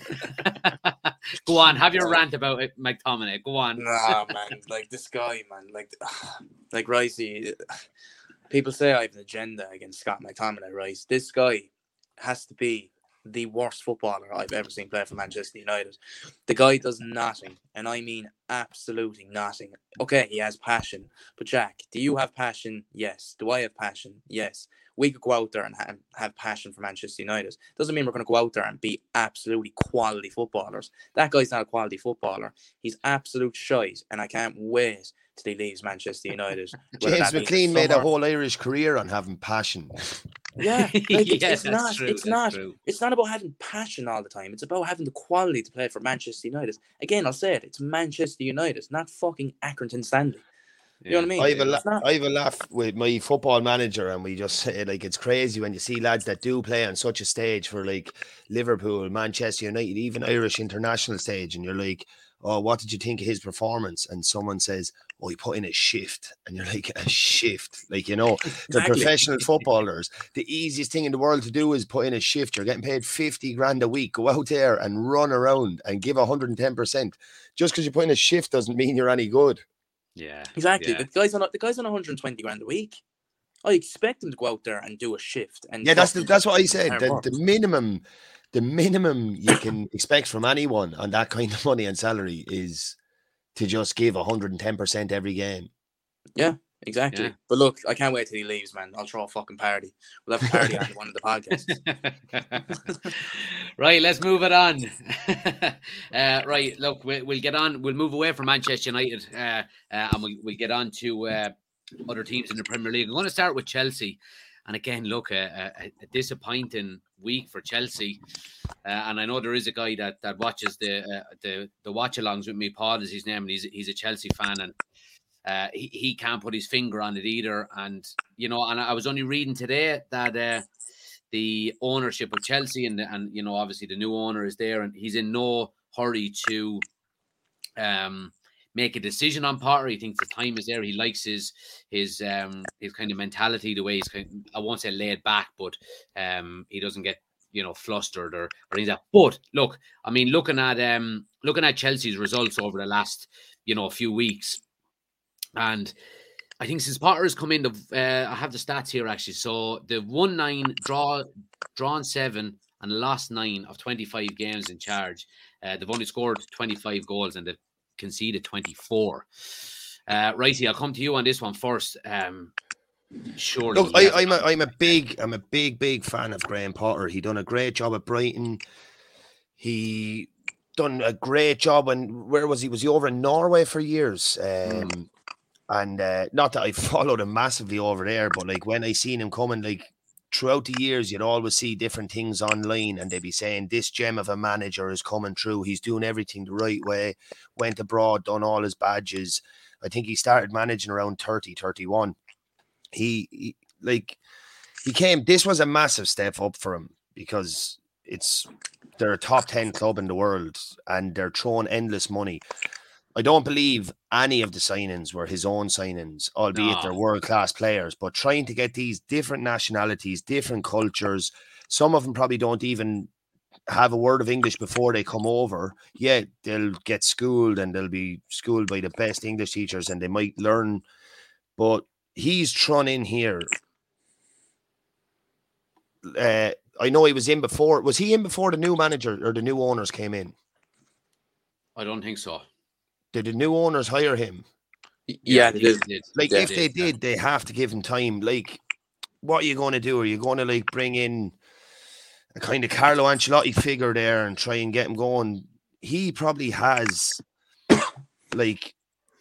Go on, have your rant about it, McTominay. Go on. Nah, man. Like, this guy, man. Like, like Ricey, people say I have an agenda against Scott McTominay, right? This guy has to be the worst footballer I've ever seen play for Manchester United. The guy does nothing, and I mean absolutely nothing. Okay, he has passion, but Jack, do you have passion? Yes. Do I have passion? Yes. We could go out there and ha- have passion for Manchester United. Doesn't mean we're going to go out there and be absolutely quality footballers. That guy's not a quality footballer. He's absolute shite, and I can't wait till he leaves Manchester United. Whether James that be in the McLean made a summer- whole Irish career on having passion. Yeah, like, it's, Yeah, it's that's not. true, It's that's not. true. It's not about having passion all the time. It's about having the quality to play for Manchester United. Again, I'll say it. It's Manchester United, not fucking Accrington Stanley. You know what I mean? I have, a It's la- not- I have a laugh with my football manager, and we just say, like, it's crazy when you see lads that do play on such a stage for, like, Liverpool, Manchester United, even Irish international stage, and you're like, oh, what did you think of his performance? And someone says, oh, he put in a shift. And you're like, a shift? Like, you know, they're Exactly. professional footballers. The easiest thing in the world to do is put in a shift. You're getting paid fifty grand a week. Go out there and run around and give one hundred ten percent. Just because you put in a shift doesn't mean you're any good. Yeah, Exactly. yeah. The guy's on. The guy's on one hundred twenty grand a week. I expect him to go out there and do a shift. And Yeah, that's the, fucking that's what I fucking said. hard The, work. the minimum, the minimum you can expect from anyone on that kind of money and salary is to just give one hundred ten percent every game. Yeah, exactly. Yeah. But look, I can't wait till he leaves, man. I'll throw a fucking party. We'll have a party on one of the podcasts. Right, let's move it on. uh, right, look, we'll, we'll get on. We'll move away from Manchester United, uh, uh, and we'll, we'll get on to uh, other teams in the Premier League. I'm going to start with Chelsea, and again, look, a, a, a disappointing week for Chelsea. Uh, and I know there is a guy that that watches the uh, the the watch-alongs with me. Paul is his name, and he's he's a Chelsea fan, and uh, he he can't put his finger on it either. And you know, and I was only reading today that. Uh, the ownership of Chelsea and, the, and you know, obviously the new owner is there and he's in no hurry to um, make a decision on Potter. He thinks the time is there. He likes his his um, his kind of mentality, the way he's kind of, I won't say laid back, but um, he doesn't get, you know, flustered or, or things like that. But look, I mean, looking at um, looking at Chelsea's results over the last, you know, few weeks, and I think since Potter has come in, the uh, I have the stats here actually. So they've won nine, draw, drawn seven, and lost nine of twenty-five games in charge. Uh, they've only scored twenty-five goals and they've conceded twenty-four. Uh, Righty, I'll come to you on this one first. Um, surely, Look, I, I'm a I'm a big I'm a big big fan of Graham Potter. He done a great job at Brighton. He done a great job. And where was he? Was he over in Norway for years? Um, mm. And uh, not that I followed him massively over there, but like when I seen him coming, like throughout the years, you'd always see different things online, and they'd be saying this gem of a manager is coming through. He's doing everything the right way. Went abroad, done all his badges. I think he started managing around thirty, thirty-one. He, he like he came. This was a massive step up for him because it's they're a top ten club in the world and they're throwing endless money. I don't believe any of the signings were his own signings, albeit No. they're world-class players, but trying to get these different nationalities, different cultures, some of them probably don't even have a word of English before they come over. Yeah, they'll get schooled and they'll be schooled by the best English teachers and they might learn, but he's thrown in here. Uh, I know he was in before. Was he in before the new manager or the new owners came in? I don't think so. Did the new owners hire him? Yeah, they did. did. Like, Yeah, if they did, did, they have to give him time. Like, what are you going to do? Are you going to, like, bring in a kind of Carlo Ancelotti figure there and try and get him going? He probably has, like,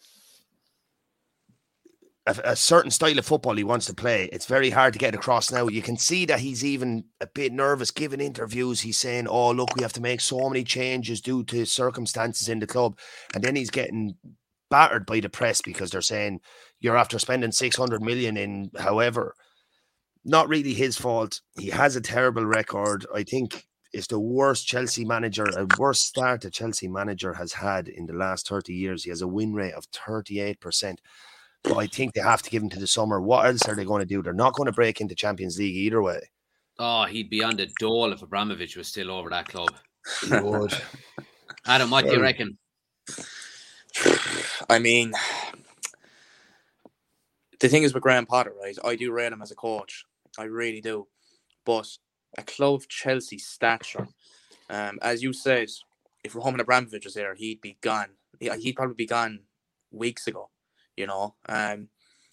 a, a certain style of football he wants to play. It's very hard to get across now. You can see that he's even a bit nervous giving interviews. He's saying, oh, look, we have to make so many changes due to circumstances in the club. And then he's getting battered by the press because they're saying you're after spending six hundred million in however. Not really his fault. He has a terrible record. I think it's the worst Chelsea manager, a worst start a Chelsea manager has had in the last thirty years. He has a win rate of thirty-eight percent. But I think they have to give him to the summer. What else are they going to do? They're not going to break into Champions League either way. Oh, he'd be on the dole if Abramovich was still over that club. He would. Adam, what do you reckon? I mean, the thing is with Graham Potter, right? I do rate him as a coach. I really do. But a club of Chelsea's stature, um, as you said, if Roman Abramovich was there, he'd be gone. He, he'd probably be gone weeks ago, you know. Um,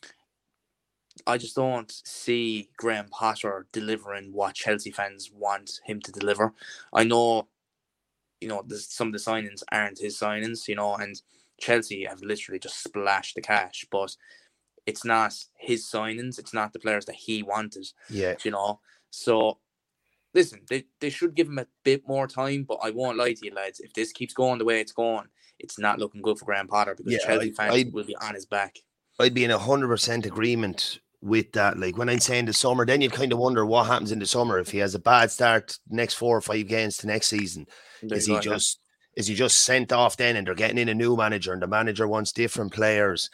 I just don't see Graham Potter delivering what Chelsea fans want him to deliver. I know, you know, some of the signings aren't his signings, you know, and Chelsea have literally just splashed the cash, but it's not his signings. It's not the players that he wanted, Yeah. you know. So, listen, they, they should give him a bit more time, but I won't lie to you, lads. If this keeps going the way it's going, it's not looking good for Graham Potter because Yeah, Chelsea I- fans I- will be on his back. I'd be in a hundred percent agreement with that. Like when I'm saying the summer, then you kind of wonder what happens in the summer if he has a bad start next four or five games to next season. There Is you he go, yeah. just is he just sent off then and they're getting in a new manager and the manager wants different players?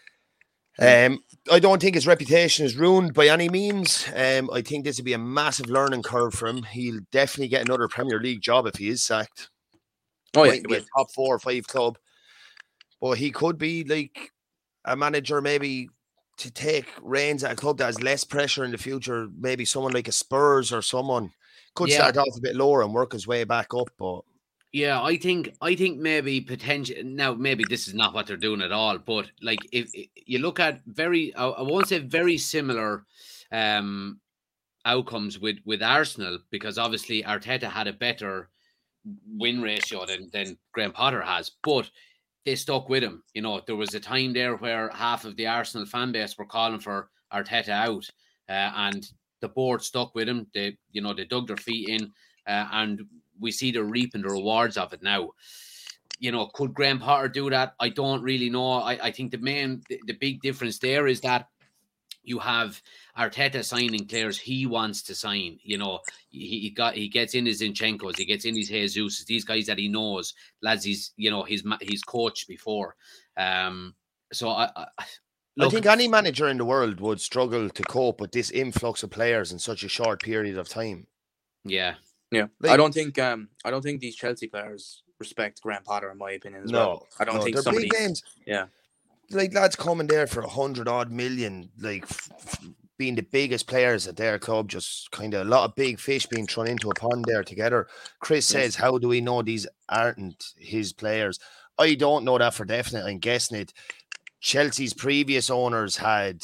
Um, I don't think his reputation is ruined by any means. Um, I think this would be a massive learning curve for him. He'll definitely get another Premier League job if he is sacked. Oh, yeah, Might he be a will. top four or five club. But he could be like a manager maybe to take reins at a club that has less pressure in the future. Maybe someone like a Spurs or someone could Yeah. start off a bit lower and work his way back up. But Yeah, I think I think maybe potential now maybe this is not what they're doing at all, but like if, if you look at very I, I won't say very similar um outcomes with with Arsenal, because obviously Arteta had a better win ratio than than Graham Potter has, but they stuck with him. You know, there was a time there where half of the Arsenal fan base were calling for Arteta out, uh, and the board stuck with him. They, you know, they dug their feet in, uh, and we see they're reaping the rewards of it now. You know, could Graham Potter do that? I don't really know. I, I think the main, the, the big difference there is that you have Arteta signing players he wants to sign. You know, he, he got he gets in his Zinchenkos, he gets in his Jesus, these guys that he knows, lads. He's you know he's he's coached before. Um, so I, I, look, I think any manager in the world would struggle to cope with this influx of players in such a short period of time. yeah, Yeah, Like- I don't think um I don't think these Chelsea players respect Graham Potter, in my opinion, as No, well. I don't no, think they're some of big these. names. Yeah, Like lads coming there for a hundred odd million, like f- f- being the biggest players at their club, just kind of a lot of big fish being thrown into a pond there together. Chris says, how do we know these aren't his players? I don't know that for definite. I'm guessing it. Chelsea's previous owners had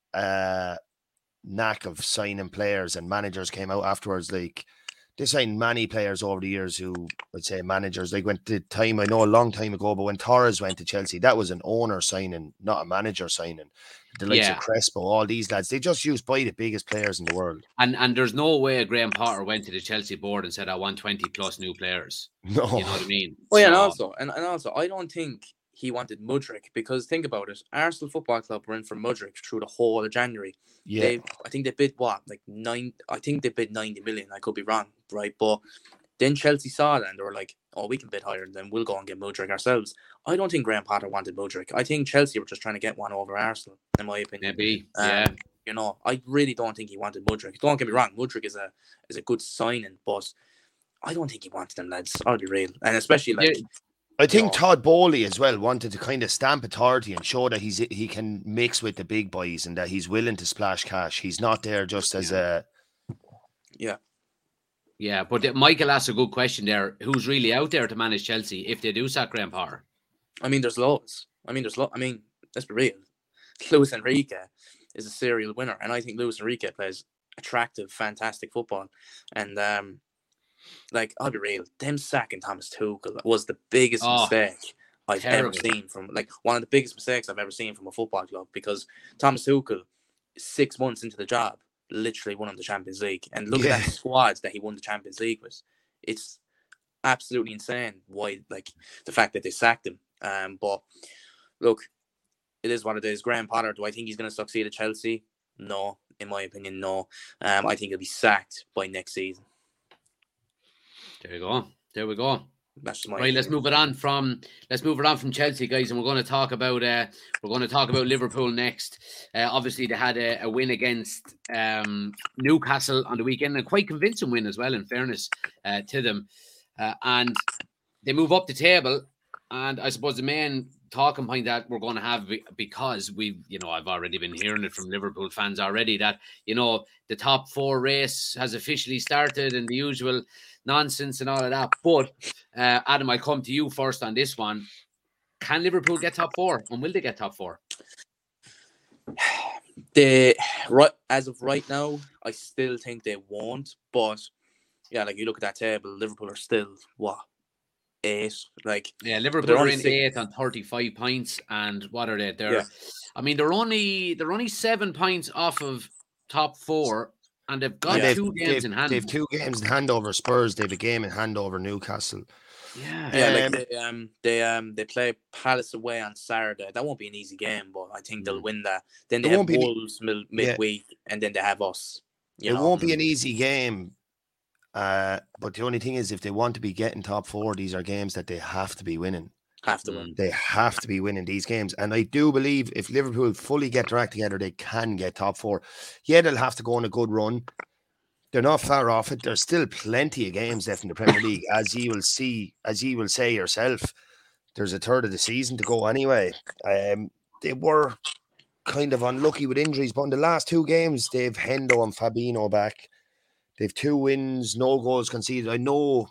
a knack of signing players, and managers came out afterwards. Like they signed many players over the years who I'd say managers. Like when the time I know a long time ago, but when Torres went to Chelsea, that was an owner signing, not a manager signing. The likes Yeah. of Crespo, all these lads, they just used by the biggest players in the world. and and there's no way Graham Potter went to the Chelsea board and said, "I want twenty plus new players." No, You know what I mean? well, yeah, and So- also, and, and also, I don't think he wanted Mudryk, because think about it, Arsenal Football Club were in for Mudryk through the whole of January. Yeah. They, I think they bid what, like nine. I think they bid ninety million. I could be wrong, right? But then Chelsea saw that and they were like, "Oh, we can bid higher. Then we'll go and get Mudryk ourselves." I don't think Graham Potter wanted Mudryk. I think Chelsea were just trying to get one over Arsenal, in my opinion. Maybe, Um, yeah. You know, I really don't think he wanted Mudryk. Don't get me wrong, Mudryk is a is a good signing, but I don't think he wanted them, lads. I'll be real, and especially like. Yeah. I think No. Todd Bowley as well wanted to kind of stamp authority and show that he's he can mix with the big boys and that he's willing to splash cash. He's not there just as a Yeah. Yeah, but uh, Michael asked a good question there. Who's really out there to manage Chelsea if they do sack Graham Potter? I mean, there's loads. I mean, there's lo- I mean, let's be real. Luis Enrique is a serial winner, and I think Luis Enrique plays attractive, fantastic football. And um, like, I'll be real, them sacking Thomas Tuchel was the biggest Oh, mistake I've terrible. ever seen from like one of the biggest mistakes I've ever seen from a football club, because Thomas Tuchel, six months into the job, literally won the Champions League, and look Yeah. at that squad that he won the Champions League with. It's absolutely insane why, like, the fact that they sacked him. Um, but look, it is what it is. Graham Potter, do I think he's going to succeed at Chelsea? No, in my opinion, no. Um, I think he'll be sacked by next season. There you go. There we go. That's just my Right, let's opinion. move it on from let's move it on from Chelsea, guys, and we're going to talk about uh, we're going to talk about Liverpool next. Uh, obviously, they had a, a win against um, Newcastle on the weekend, and a quite convincing win as well. In fairness uh, to them, uh, and they move up the table. And I suppose the main talking point that we're going to have, be- because we, you know, I've already been hearing it from Liverpool fans already, that, you know, the top four race has officially started and the usual nonsense and all of that. But uh, Adam, I come to you first on this one. Can Liverpool get top four, and will they get top four? They, right, as of right now, I still think they won't. But yeah, like, you look at that table, Liverpool are still what, eight? Like, Yeah, they're Liverpool are only in six- eighth on thirty-five points, and what are they? They're, Yeah. I mean, they're only they're only seven points off of top four, and they've got And they've, two games they've, in hand. they've two games in hand over Spurs. They have a game in hand over Newcastle. Yeah, Yeah, Um, like they um they um they play Palace away on Saturday. That won't be an easy game, but I think they'll Mm. win that. Then they It have won't be an e- Wolves mid- midweek, and then they have us. You it know, won't be an easy game. Uh, but the only thing is, if they want to be getting top four, these are games that they have to be winning. have to win. They have to be winning these games. And I do believe if Liverpool fully get their act together, they can get top four. Yeah, they'll have to go on a good run. They're not far off it. There's still plenty of games left in the Premier League. As you will see, as you will say yourself, there's a third of the season to go anyway. Um, they were kind of unlucky with injuries, but in the last two games, they've Hendo and Fabinho back. They've two wins, no goals conceded. I know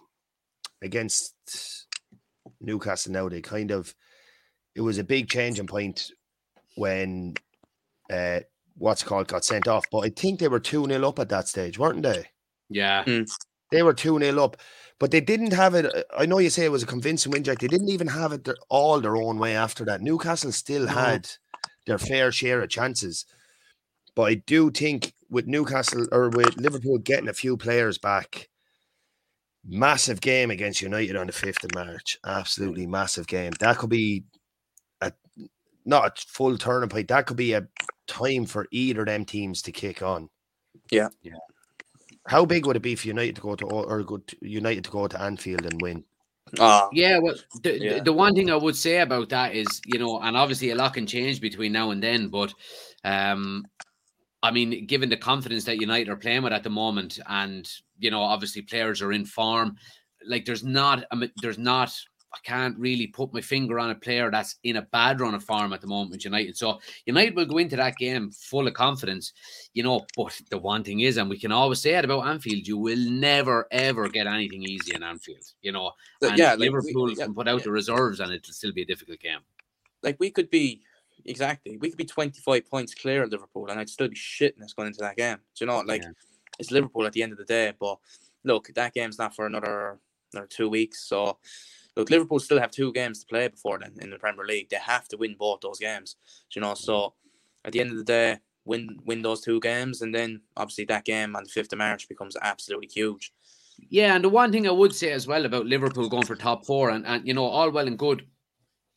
against Newcastle now, they kind of, it was a big changing point when uh, what's it called got sent off. But I think they were two nil up at that stage, weren't they? yeah. They were two nil up, but they didn't have it. I know you say it was a convincing win, Jack. They didn't even have it their- all their own way after that. Newcastle still had their fair share of chances. But I do think with Newcastle or with Liverpool getting a few players back, massive game against United on the fifth of March. Absolutely massive game. That could be a not a full turning point. That could be a time for either of them teams to kick on. Yeah. Yeah. How big would it be for United to go to or go to United to go to Anfield and win? Ah, Yeah, well, the, Yeah. the the one thing I would say about that is, you know, and obviously a lot can change between now and then, but um, I mean, given the confidence that United are playing with at the moment, and you know, obviously players are in form, like there's not, I mean, there's not, I can't really put my finger on a player that's in a bad run of form at the moment with United. So United will go into that game full of confidence, you know. But the one thing is, and we can always say it about Anfield, you will never ever get anything easy in Anfield, you know. but And yeah, like, Liverpool we, yeah, can put out yeah. the reserves, and it'll still be a difficult game. like we could be exactly we could be twenty-five points clear of Liverpool, and I'd still be shitting us going into that game. Do you know, like Yeah. it's Liverpool at the end of the day. But look, that game's not for another another two weeks. So look, Liverpool still have two games to play before then in the Premier League. They have to win both those games. Do you know, so at the end of the day, win win those two games, and then obviously that game on the fifth of March becomes absolutely huge. Yeah, and the one thing I would say as well about Liverpool going for top four, and, and you know, all well and good,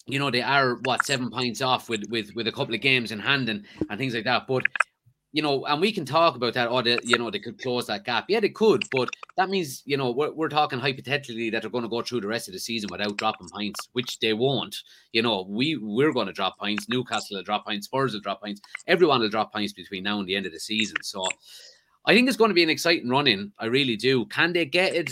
you know, they are what seven points off with with with a couple of games in hand and, and things like that. But you know, and we can talk about that. Or they, you know, they could close that gap. Yeah, they could. But that means, you know, we're we're talking hypothetically that they're going to go through the rest of the season without dropping points, which they won't. You know, we we're going to drop points. Newcastle will drop points. Spurs will drop points. Everyone will drop points between now and the end of the season. So I think it's going to be an exciting run in. I really do. Can they get it?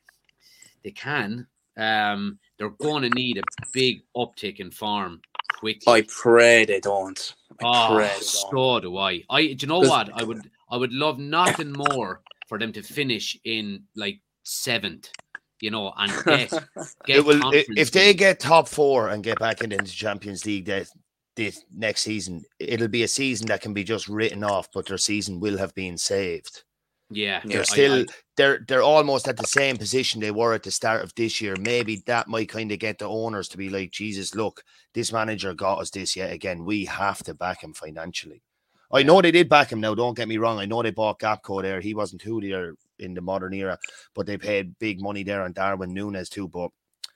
They can. Um, they're going to need a big uptick in form quickly. I pray they don't. I oh, pray they so don't. do I. I. Do you know what? I would. I would love nothing more for them to finish in like seventh. You know, and get. get it will, if conference they games. get top four and get back into the Champions League that this next season, it'll be a season that can be just written off, but their season will have been saved. Yeah, They're I- still I- they're they're almost at the same position they were at the start of this year. Maybe that might kind of get the owners to be like, Jesus, look, this manager got us this yet again. We have to back him financially. I know they did back him now, don't get me wrong. I know they bought Gapco there. He wasn't who they are in the modern era, but they paid big money there on Darwin Núñez too. But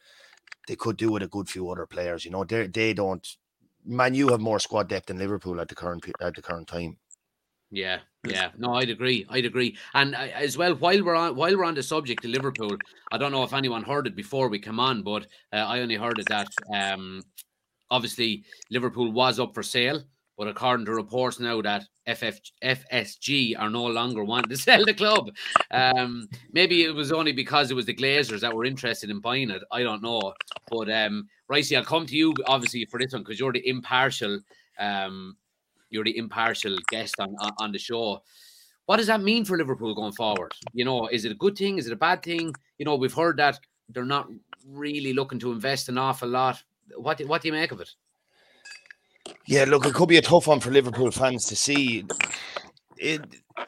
they could do with a good few other players. You know, they they don't. Man, you have more squad depth than Liverpool at the current pe- at the current time. Yeah, yeah. No, I'd agree. I'd agree. And uh, as well, while we're on while we're on the subject of Liverpool, I don't know if anyone heard it before we come on, but uh, I only heard it that um, obviously Liverpool was up for sale, but according to reports now that F F, F S G are no longer wanting to sell the club. Um, maybe it was only because it was the Glazers that were interested in buying it. I don't know. But um, Ricey, I'll come to you obviously for this one because you're the impartial. Um, You're the impartial guest on, on on the show. What does that mean for Liverpool going forward? You know, is it a good thing? Is it a bad thing? You know, we've heard that they're not really looking to invest an awful lot. What do, what do you make of it? Yeah, look, it could be a tough one for Liverpool fans to see. It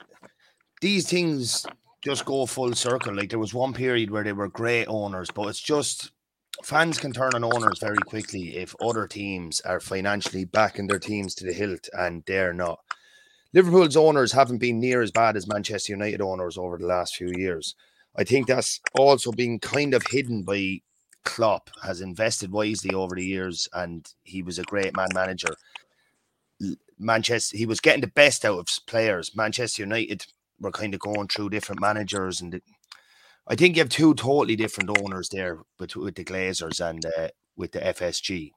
these things just go full circle. Like there was one period where they were great owners, but it's just fans can turn on owners very quickly if other teams are financially backing their teams to the hilt and they're not. Liverpool's owners haven't been near as bad as Manchester United owners over the last few years. I think that's also been kind of hidden by Klopp, has invested wisely over the years and he was a great man manager. Manchester, he was getting the best out of players. Manchester United were kind of going through different managers and the, I think you have two totally different owners there with, with the Glazers and uh, with the F S G.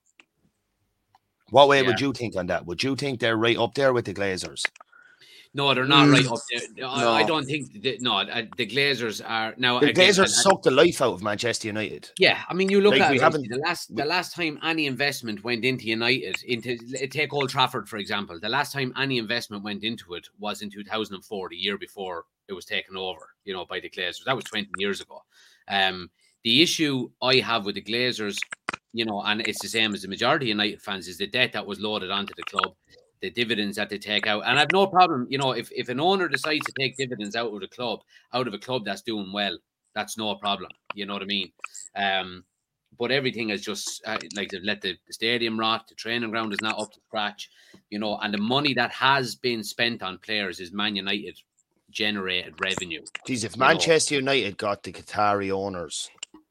What way Yeah. would you think on that? Would you think they're right up there with the Glazers? No, they're not Mm, right up there. I, no. I don't think that, no, uh, the Glazers are now. The again, Glazers and- and- sucked the life out of Manchester United. Yeah, I mean, you look Like, at we it, haven't- the last the last time any investment went into United, into take Old Trafford for example. The last time any investment went into it was in two thousand four, the year before it was taken over, you know, by the Glazers. That was twenty years ago. Um, the issue I have with the Glazers, you know, and it's the same as the majority of United fans, is the debt that was loaded onto the club, the dividends that they take out. And I have no problem, you know, if, if an owner decides to take dividends out of the club, out of a club that's doing well, that's no problem. You know what I mean? Um, but everything is just uh, like they've let the, the stadium rot, the training ground is not up to scratch, you know, and the money that has been spent on players is Man United generated revenue. Geez, if You know. Manchester United got the Qatari owners,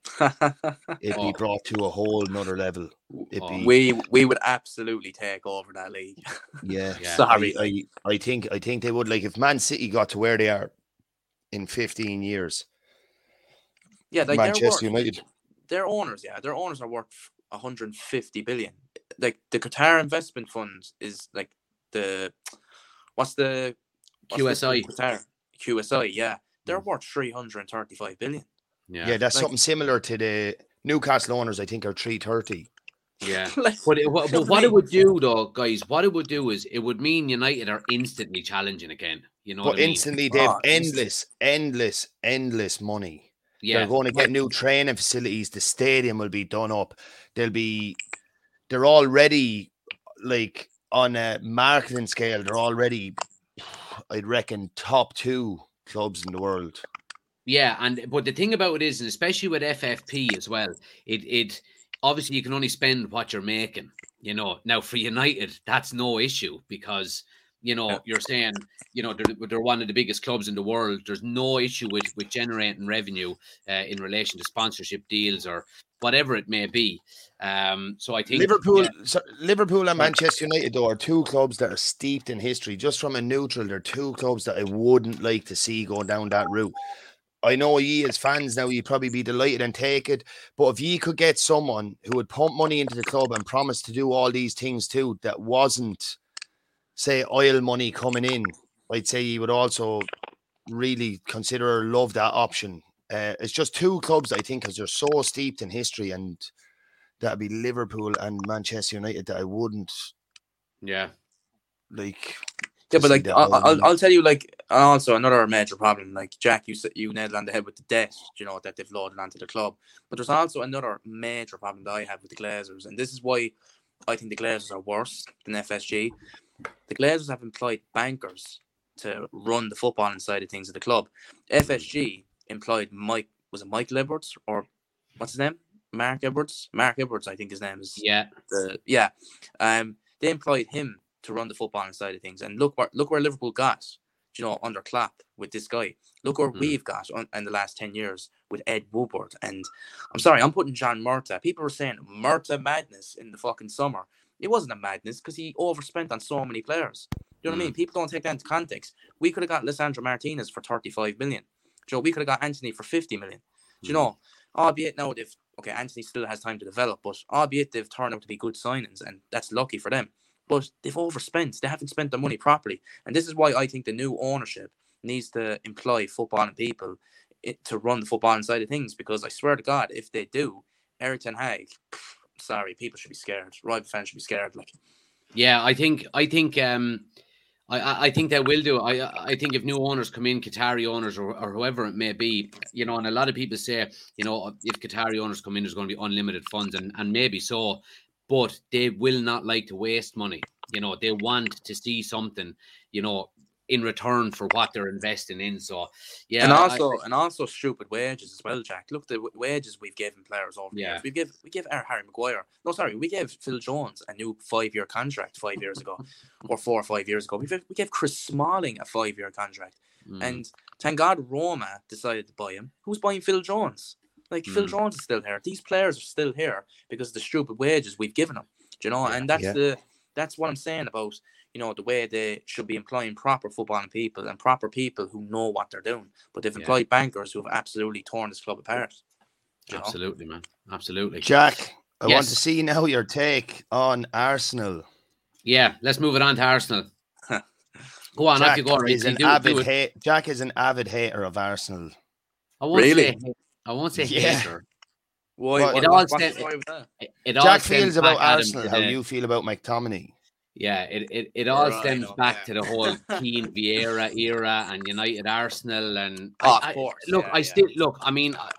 it'd Oh. be brought to a whole nother level. It'd Oh. be, we we would absolutely take over that league. yeah. Yeah. Sorry. I, I, I think I think they would. Like if Man City got to where they are in fifteen years, Yeah, like they're Manchester worth, United. their owners, yeah, their owners are worth one hundred fifty billion. Like the Qatar Investment Fund is like the what's the what's Q S I. the Qatar Q S I, yeah, they're worth three hundred thirty-five billion. Yeah. Yeah, that's Like- something similar to the Newcastle owners. I think are three thirty. Yeah. Like, But, it, what, you know but what I what it mean? would do, though, guys, what it would do is it would mean United are instantly challenging again. You know But what I mean? instantly, they have Oh, instant. endless, endless, endless money. Yeah. They're going to get new training facilities. The stadium will be done up. They'll be, they're already like on a marketing scale. They're already, I'd reckon, top two clubs in the world. Yeah, and but the thing about it is, and especially with F F P as well, it it obviously you can only spend what you're making. You know, now for United, that's no issue because you know, you're saying, you know, they're, they're one of the biggest clubs in the world. There's no issue with, with generating revenue uh, in relation to sponsorship deals or whatever it may be. Um, so I think Liverpool, yeah. so Liverpool and Manchester United though are two clubs that are steeped in history. Just from a neutral, they're two clubs that I wouldn't like to see go down that route. I know ye as fans now, you'd probably be delighted and take it. But if ye could get someone who would pump money into the club and promise to do all these things too, that wasn't, say, oil money coming in, I'd say you would also really consider or love that option. Uh, it's just two clubs, I think, because they're so steeped in history, and that'd be Liverpool and Manchester United that I wouldn't yeah like. Yeah, but like I'll, I'll, I'll tell you, like also another major problem. Like Jack, you you nailed on the head with the debt, you know, that they've loaded onto the club. But there's also another major problem that I have with the Glazers, and this is why I think the Glazers are worse than F S G. The Glazers have employed bankers to run the footballing side of things at the club. F S G employed Mike, was it Mike Edwards or what's his name? Mark Edwards. Mark Edwards, I think his name is. Yeah. The yeah. Um, they employed him to run the footballing side of things, and look where look where Liverpool got, you know, under Klopp with this guy. Look where mm. we've got on, in the last ten years with Ed Woodward. And I'm sorry, I'm putting John Murta. People were saying Murta madness in the fucking summer. It wasn't a madness because he overspent on so many players. You know what mm. I mean? People don't take that into context. We could have got Lisandro Martinez for thirty-five million. You know, we could have got Anthony for fifty million. Mm. You know, albeit now they've okay, Anthony still has time to develop, but albeit they've turned out to be good signings, and that's lucky for them. But they've overspent. They haven't spent their money properly. And this is why I think the new ownership needs to employ footballing people to run the footballing side of things. Because I swear to God, if they do, Erik ten Hag, sorry, people should be scared. Rival fans should be scared. Like, yeah, I think, I think, um, I, I think they will do. I, I think if new owners come in, Qatari owners or, or whoever it may be, you know, and a lot of people say, you know, if Qatari owners come in, there's going to be unlimited funds, and, and maybe so. But they will not like to waste money. You know, they want to see something, you know, in return for what they're investing in. So, yeah. And also, I, and also stupid wages as well, Jack. Look, the wages we've given players over the yeah. years. We give, we give Harry Maguire. No, sorry, we gave Phil Jones a new five-year contract five years ago, or four or five years ago. We we gave Chris Smalling a five-year contract, mm. and thank God Roma decided to buy him. Who's buying Phil Jones? Like, mm. Phil Jones is still here. These players are still here because of the stupid wages we've given them. Do you know? Yeah, and that's yeah. the that's what I'm saying about, you know, the way they should be employing proper footballing people and proper people who know what they're doing. But they've employed yeah. bankers who have absolutely torn this club apart. Absolutely, know? man. Absolutely. Jack, I yes. want to see now your take on Arsenal. Yeah, let's move it on to Arsenal. Go on, Jack you go. Right? Is an do, avid do ha- Jack is an avid hater of Arsenal. I won't really? Say, I won't say yeah. hater. Why? Well, what, it all what, stems, it, it Jack all feels about Arsenal how you feel about McTominay. Yeah, it it, it all right, stems know, back yeah. to the whole Keane Vieira era and United Arsenal and oh, I, of course. I, look, yeah, I yeah. still look. I mean, I,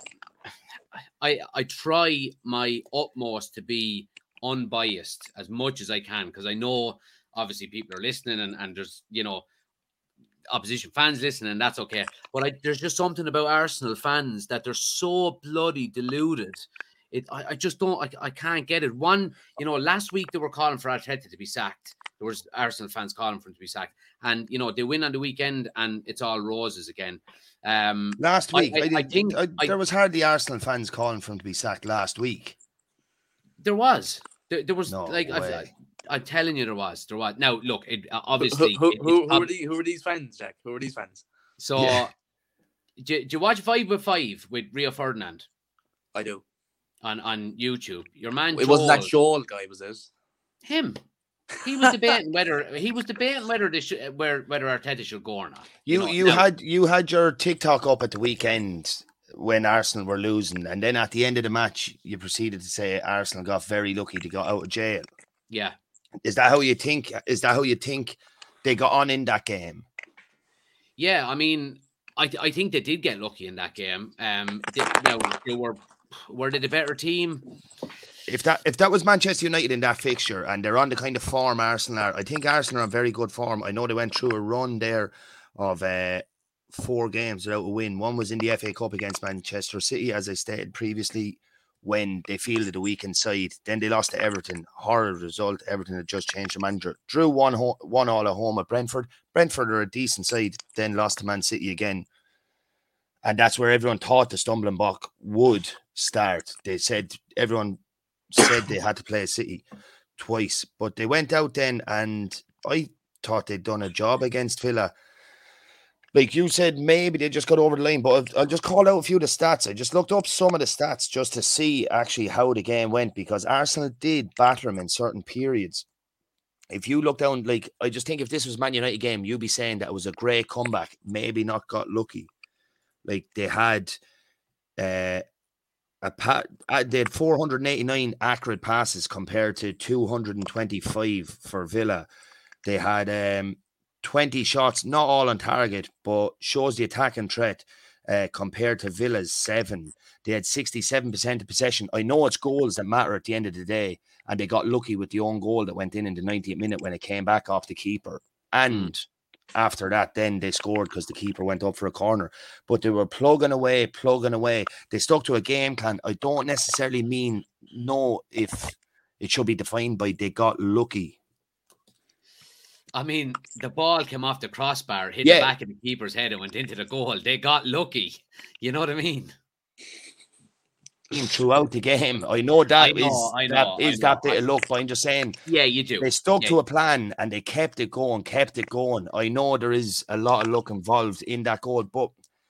I I try my utmost to be unbiased as much as I can because I know obviously people are listening and, and there's you know opposition fans listening and that's okay. But I, there's just something about Arsenal fans that they're so bloody deluded. It, I, I just don't, I, I can't get it. One, you know, last week they were calling for Arteta to be sacked. There was Arsenal fans calling for him to be sacked. And, you know, they win on the weekend and it's all roses again. Um, last week, I, I, I, I think I, I, there was hardly Arsenal fans calling for him to be sacked last week. There was. There, there was, no like, way. I, I'm telling you there was. There was. Now, look, it, obviously. Who, who, it, who, ob- are these, who are these fans, Jack? Who are these fans? So, yeah. do, do you watch Five with Five with Rio Ferdinand? I do. On, on YouTube. Your man, It Joel, wasn't that Joel guy, was it? Him. He was debating whether he was debating whether they should, where whether Arteta should go or not. You know, you now, had you had your TikTok up at the weekend when Arsenal were losing, and then at the end of the match, you proceeded to say Arsenal got very lucky to get out of jail. Yeah, is that how you think? Is that how you think they got on in that game? Yeah, I mean, I I think they did get lucky in that game. Um, they, now they were were they the better team? If that if that was Manchester United in that fixture and they're on the kind of form Arsenal are, I think Arsenal are on very good form. I know they went through a run there of uh, four games without a win. One was in the F A Cup against Manchester City, as I stated previously. when they fielded a weakened side. Then they lost to Everton. Horrid result. Everton had just changed the manager. Drew one, ho- one all at home at Brentford. Brentford are a decent side. Then lost to Man City again. And that's where everyone thought the stumbling block would start. They said, everyone said they had to play City twice. But they went out then, and I thought they'd done a job against Villa. Like you said, maybe they just got over the line, but I'll, I'll just call out a few of the stats. I just looked up some of the stats just to see actually how the game went, because Arsenal did batter them in certain periods. If you look down, like, I just think if this was Man United game, you'd be saying that it was a great comeback, maybe not got lucky. Like, they had uh, a pa- they had four hundred eighty-nine accurate passes compared to two hundred twenty-five for Villa. They had um, twenty shots, not all on target, but shows the attacking threat uh, compared to Villa's seven. They had sixty-seven percent of possession. I know it's goals that matter at the end of the day, and they got lucky with the own goal that went in in the ninetieth minute when it came back off the keeper. And mm. after that, then they scored because the keeper went up for a corner. But they were plugging away, plugging away. They stuck to a game plan. I don't necessarily mean know if it should be defined by they got lucky. I mean, the ball came off the crossbar, hit yeah. the back of the keeper's head and went into the goal. They got lucky. You know what I mean? Throughout the game. I know that I know, is, I know, that, is that bit of luck, but I'm just saying. Yeah, you do. They stuck yeah. to a plan and they kept it going, kept it going. I know there is a lot of luck involved in that goal, but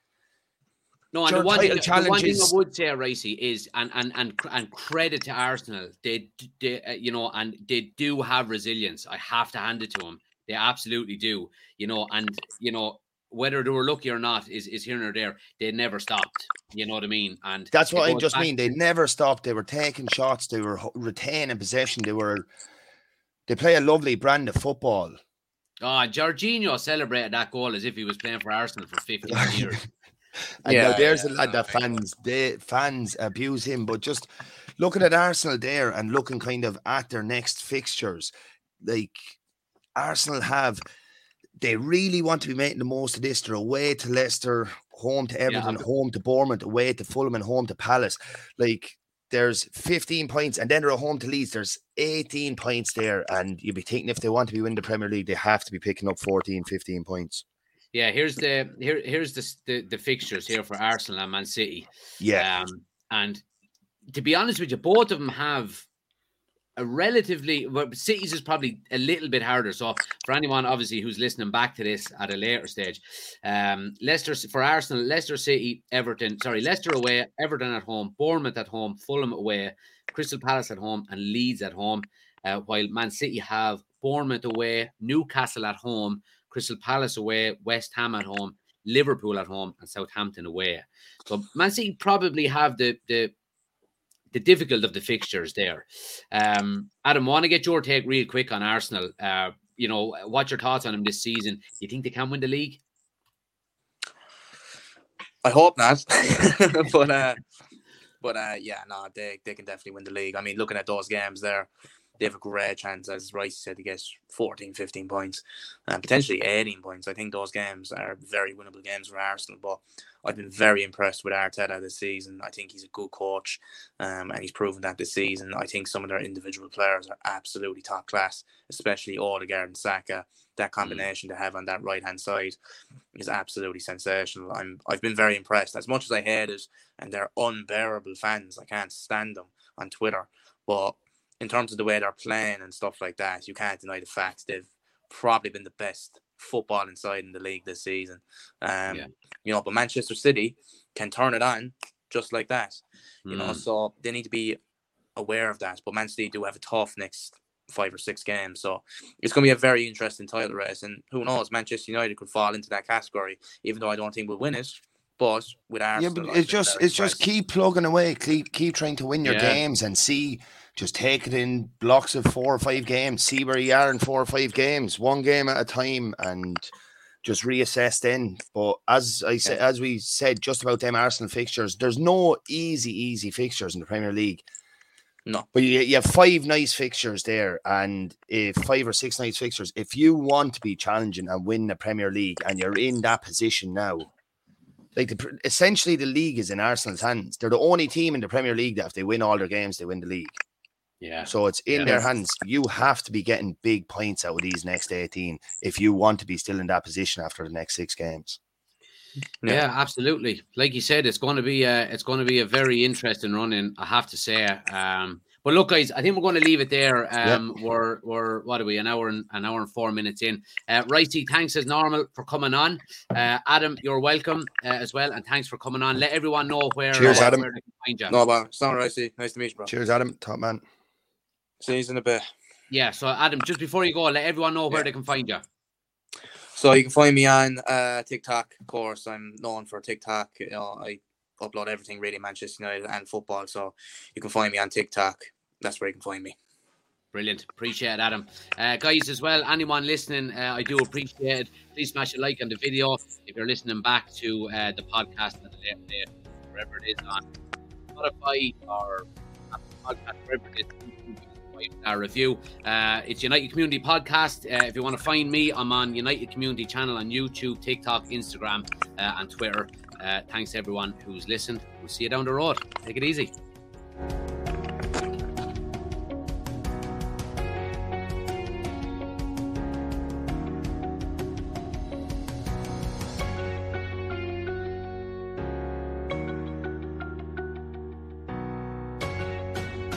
no, and the one, thing, the one thing I would say, Ricey, is and and and and credit to Arsenal. They, they uh, you know, and they do have resilience. I have to hand it to them. They absolutely do. You know, and you know whether they were lucky or not is is here or there. They never stopped. You know what I mean? And that's what I just mean. They never stopped. They were taking shots. They were retaining possession. They were. They play a lovely brand of football. Oh, Jorginho celebrated that goal as if he was playing for Arsenal for fifteen years. And yeah, now there's yeah, a lad that fans they fans abuse him, but just looking at Arsenal there and looking kind of at their next fixtures, like Arsenal have, they really want to be making the most of this. They're away to Leicester, home to Everton, yeah, home to Bournemouth, away to Fulham, and home to Palace. Like, there's fifteen points, and then they're at home to Leeds. There's eighteen points there, and you'd be thinking if they want to be winning the Premier League, they have to be picking up fourteen, fifteen points. Yeah, here's the here here's the, the the fixtures here for Arsenal and Man City. Yeah, um, and to be honest with you, both of them have a relatively. Well, City's is probably a little bit harder. So for anyone obviously who's listening back to this at a later stage, um, Leicester for Arsenal, Leicester City, Everton. Sorry, Leicester away, Everton at home, Bournemouth at home, Fulham away, Crystal Palace at home, and Leeds at home. Uh, while Man City have Bournemouth away, Newcastle at home, Crystal Palace away, West Ham at home, Liverpool at home, and Southampton away. So Man City probably have the the the difficult of the fixtures there. Um, Adam, I want to get your take real quick on Arsenal. Uh, you know, what's your thoughts on them this season? Do you think they can win the league? I hope not, but uh, but uh, yeah, no, they they can definitely win the league. I mean, looking at those games there, they have a great chance, as Rice said, to get fourteen, fifteen points, and potentially eighteen points. I think those games are very winnable games for Arsenal, but I've been very impressed with Arteta this season. I think he's a good coach, um, and he's proven that this season. I think some of their individual players are absolutely top class, especially Odegaard and Saka. That combination mm. to have on that right-hand side is absolutely sensational. I'm, I've been very impressed. As much as I hate it, and they're unbearable fans, I can't stand them on Twitter, but in terms of the way they're playing and stuff like that, you can't deny the fact they've probably been the best football inside in the league this season. Um, yeah. You know, but Manchester City can turn it on just like that. You mm. know, so they need to be aware of that. But Man City do have a tough next five or six games, so it's going to be a very interesting title race. And who knows, Manchester United could fall into that category, even though I don't think we'll win it. But with Arsenal, yeah, but it's just it's just keep plugging away, keep keep trying to win your yeah. games and see. Just take it in blocks of four or five games. See where you are in four or five games, one game at a time, and just reassess then. But as I said, yeah. as we said, just about them Arsenal fixtures, there's no easy, easy fixtures in the Premier League. No, but you, you have five nice fixtures there, and if five or six nice fixtures. If you want to be challenging and win the Premier League, and you're in that position now, like the, essentially the league is in Arsenal's hands. They're the only team in the Premier League that if they win all their games, they win the league. Yeah. So it's in yeah. their hands. You have to be getting big points out of these next eighteen if you want to be still in that position after the next six games. Yeah, yeah absolutely. Like you said, it's going to be a, it's going to be a very interesting run in, I have to say. Um, but look, guys, I think we're going to leave it there. Um, yep. We're we're what are we? An hour and an hour and four minutes in. Uh, Ricey, thanks as normal for coming on. Uh, Adam, you're welcome uh, as well, and thanks for coming on. Let everyone know where. Cheers, uh, Adam. Where they can find you. No, but it's not Ricey. Nice to meet you, bro. Cheers, Adam. Top man. See you in a bit. Yeah. So, Adam, just before you go, let everyone know where yeah. they can find you. So you can find me on uh, TikTok, of course. I'm known for TikTok. You know, I upload everything really Manchester United and football. So you can find me on TikTok. That's where you can find me. Brilliant. Appreciate it, Adam. Uh, guys, as well, anyone listening, uh, I do appreciate it. Please smash a like on the video. If you're listening back to uh, the podcast at the later date, wherever it is on Spotify or Apple Podcast, wherever it is, our review. Uh, it's United Community Podcast. Uh, if you want to find me, I'm on United Community Channel on YouTube, TikTok, Instagram, uh, and Twitter. Uh, thanks everyone who's listened. We'll see you down the road. Take it easy.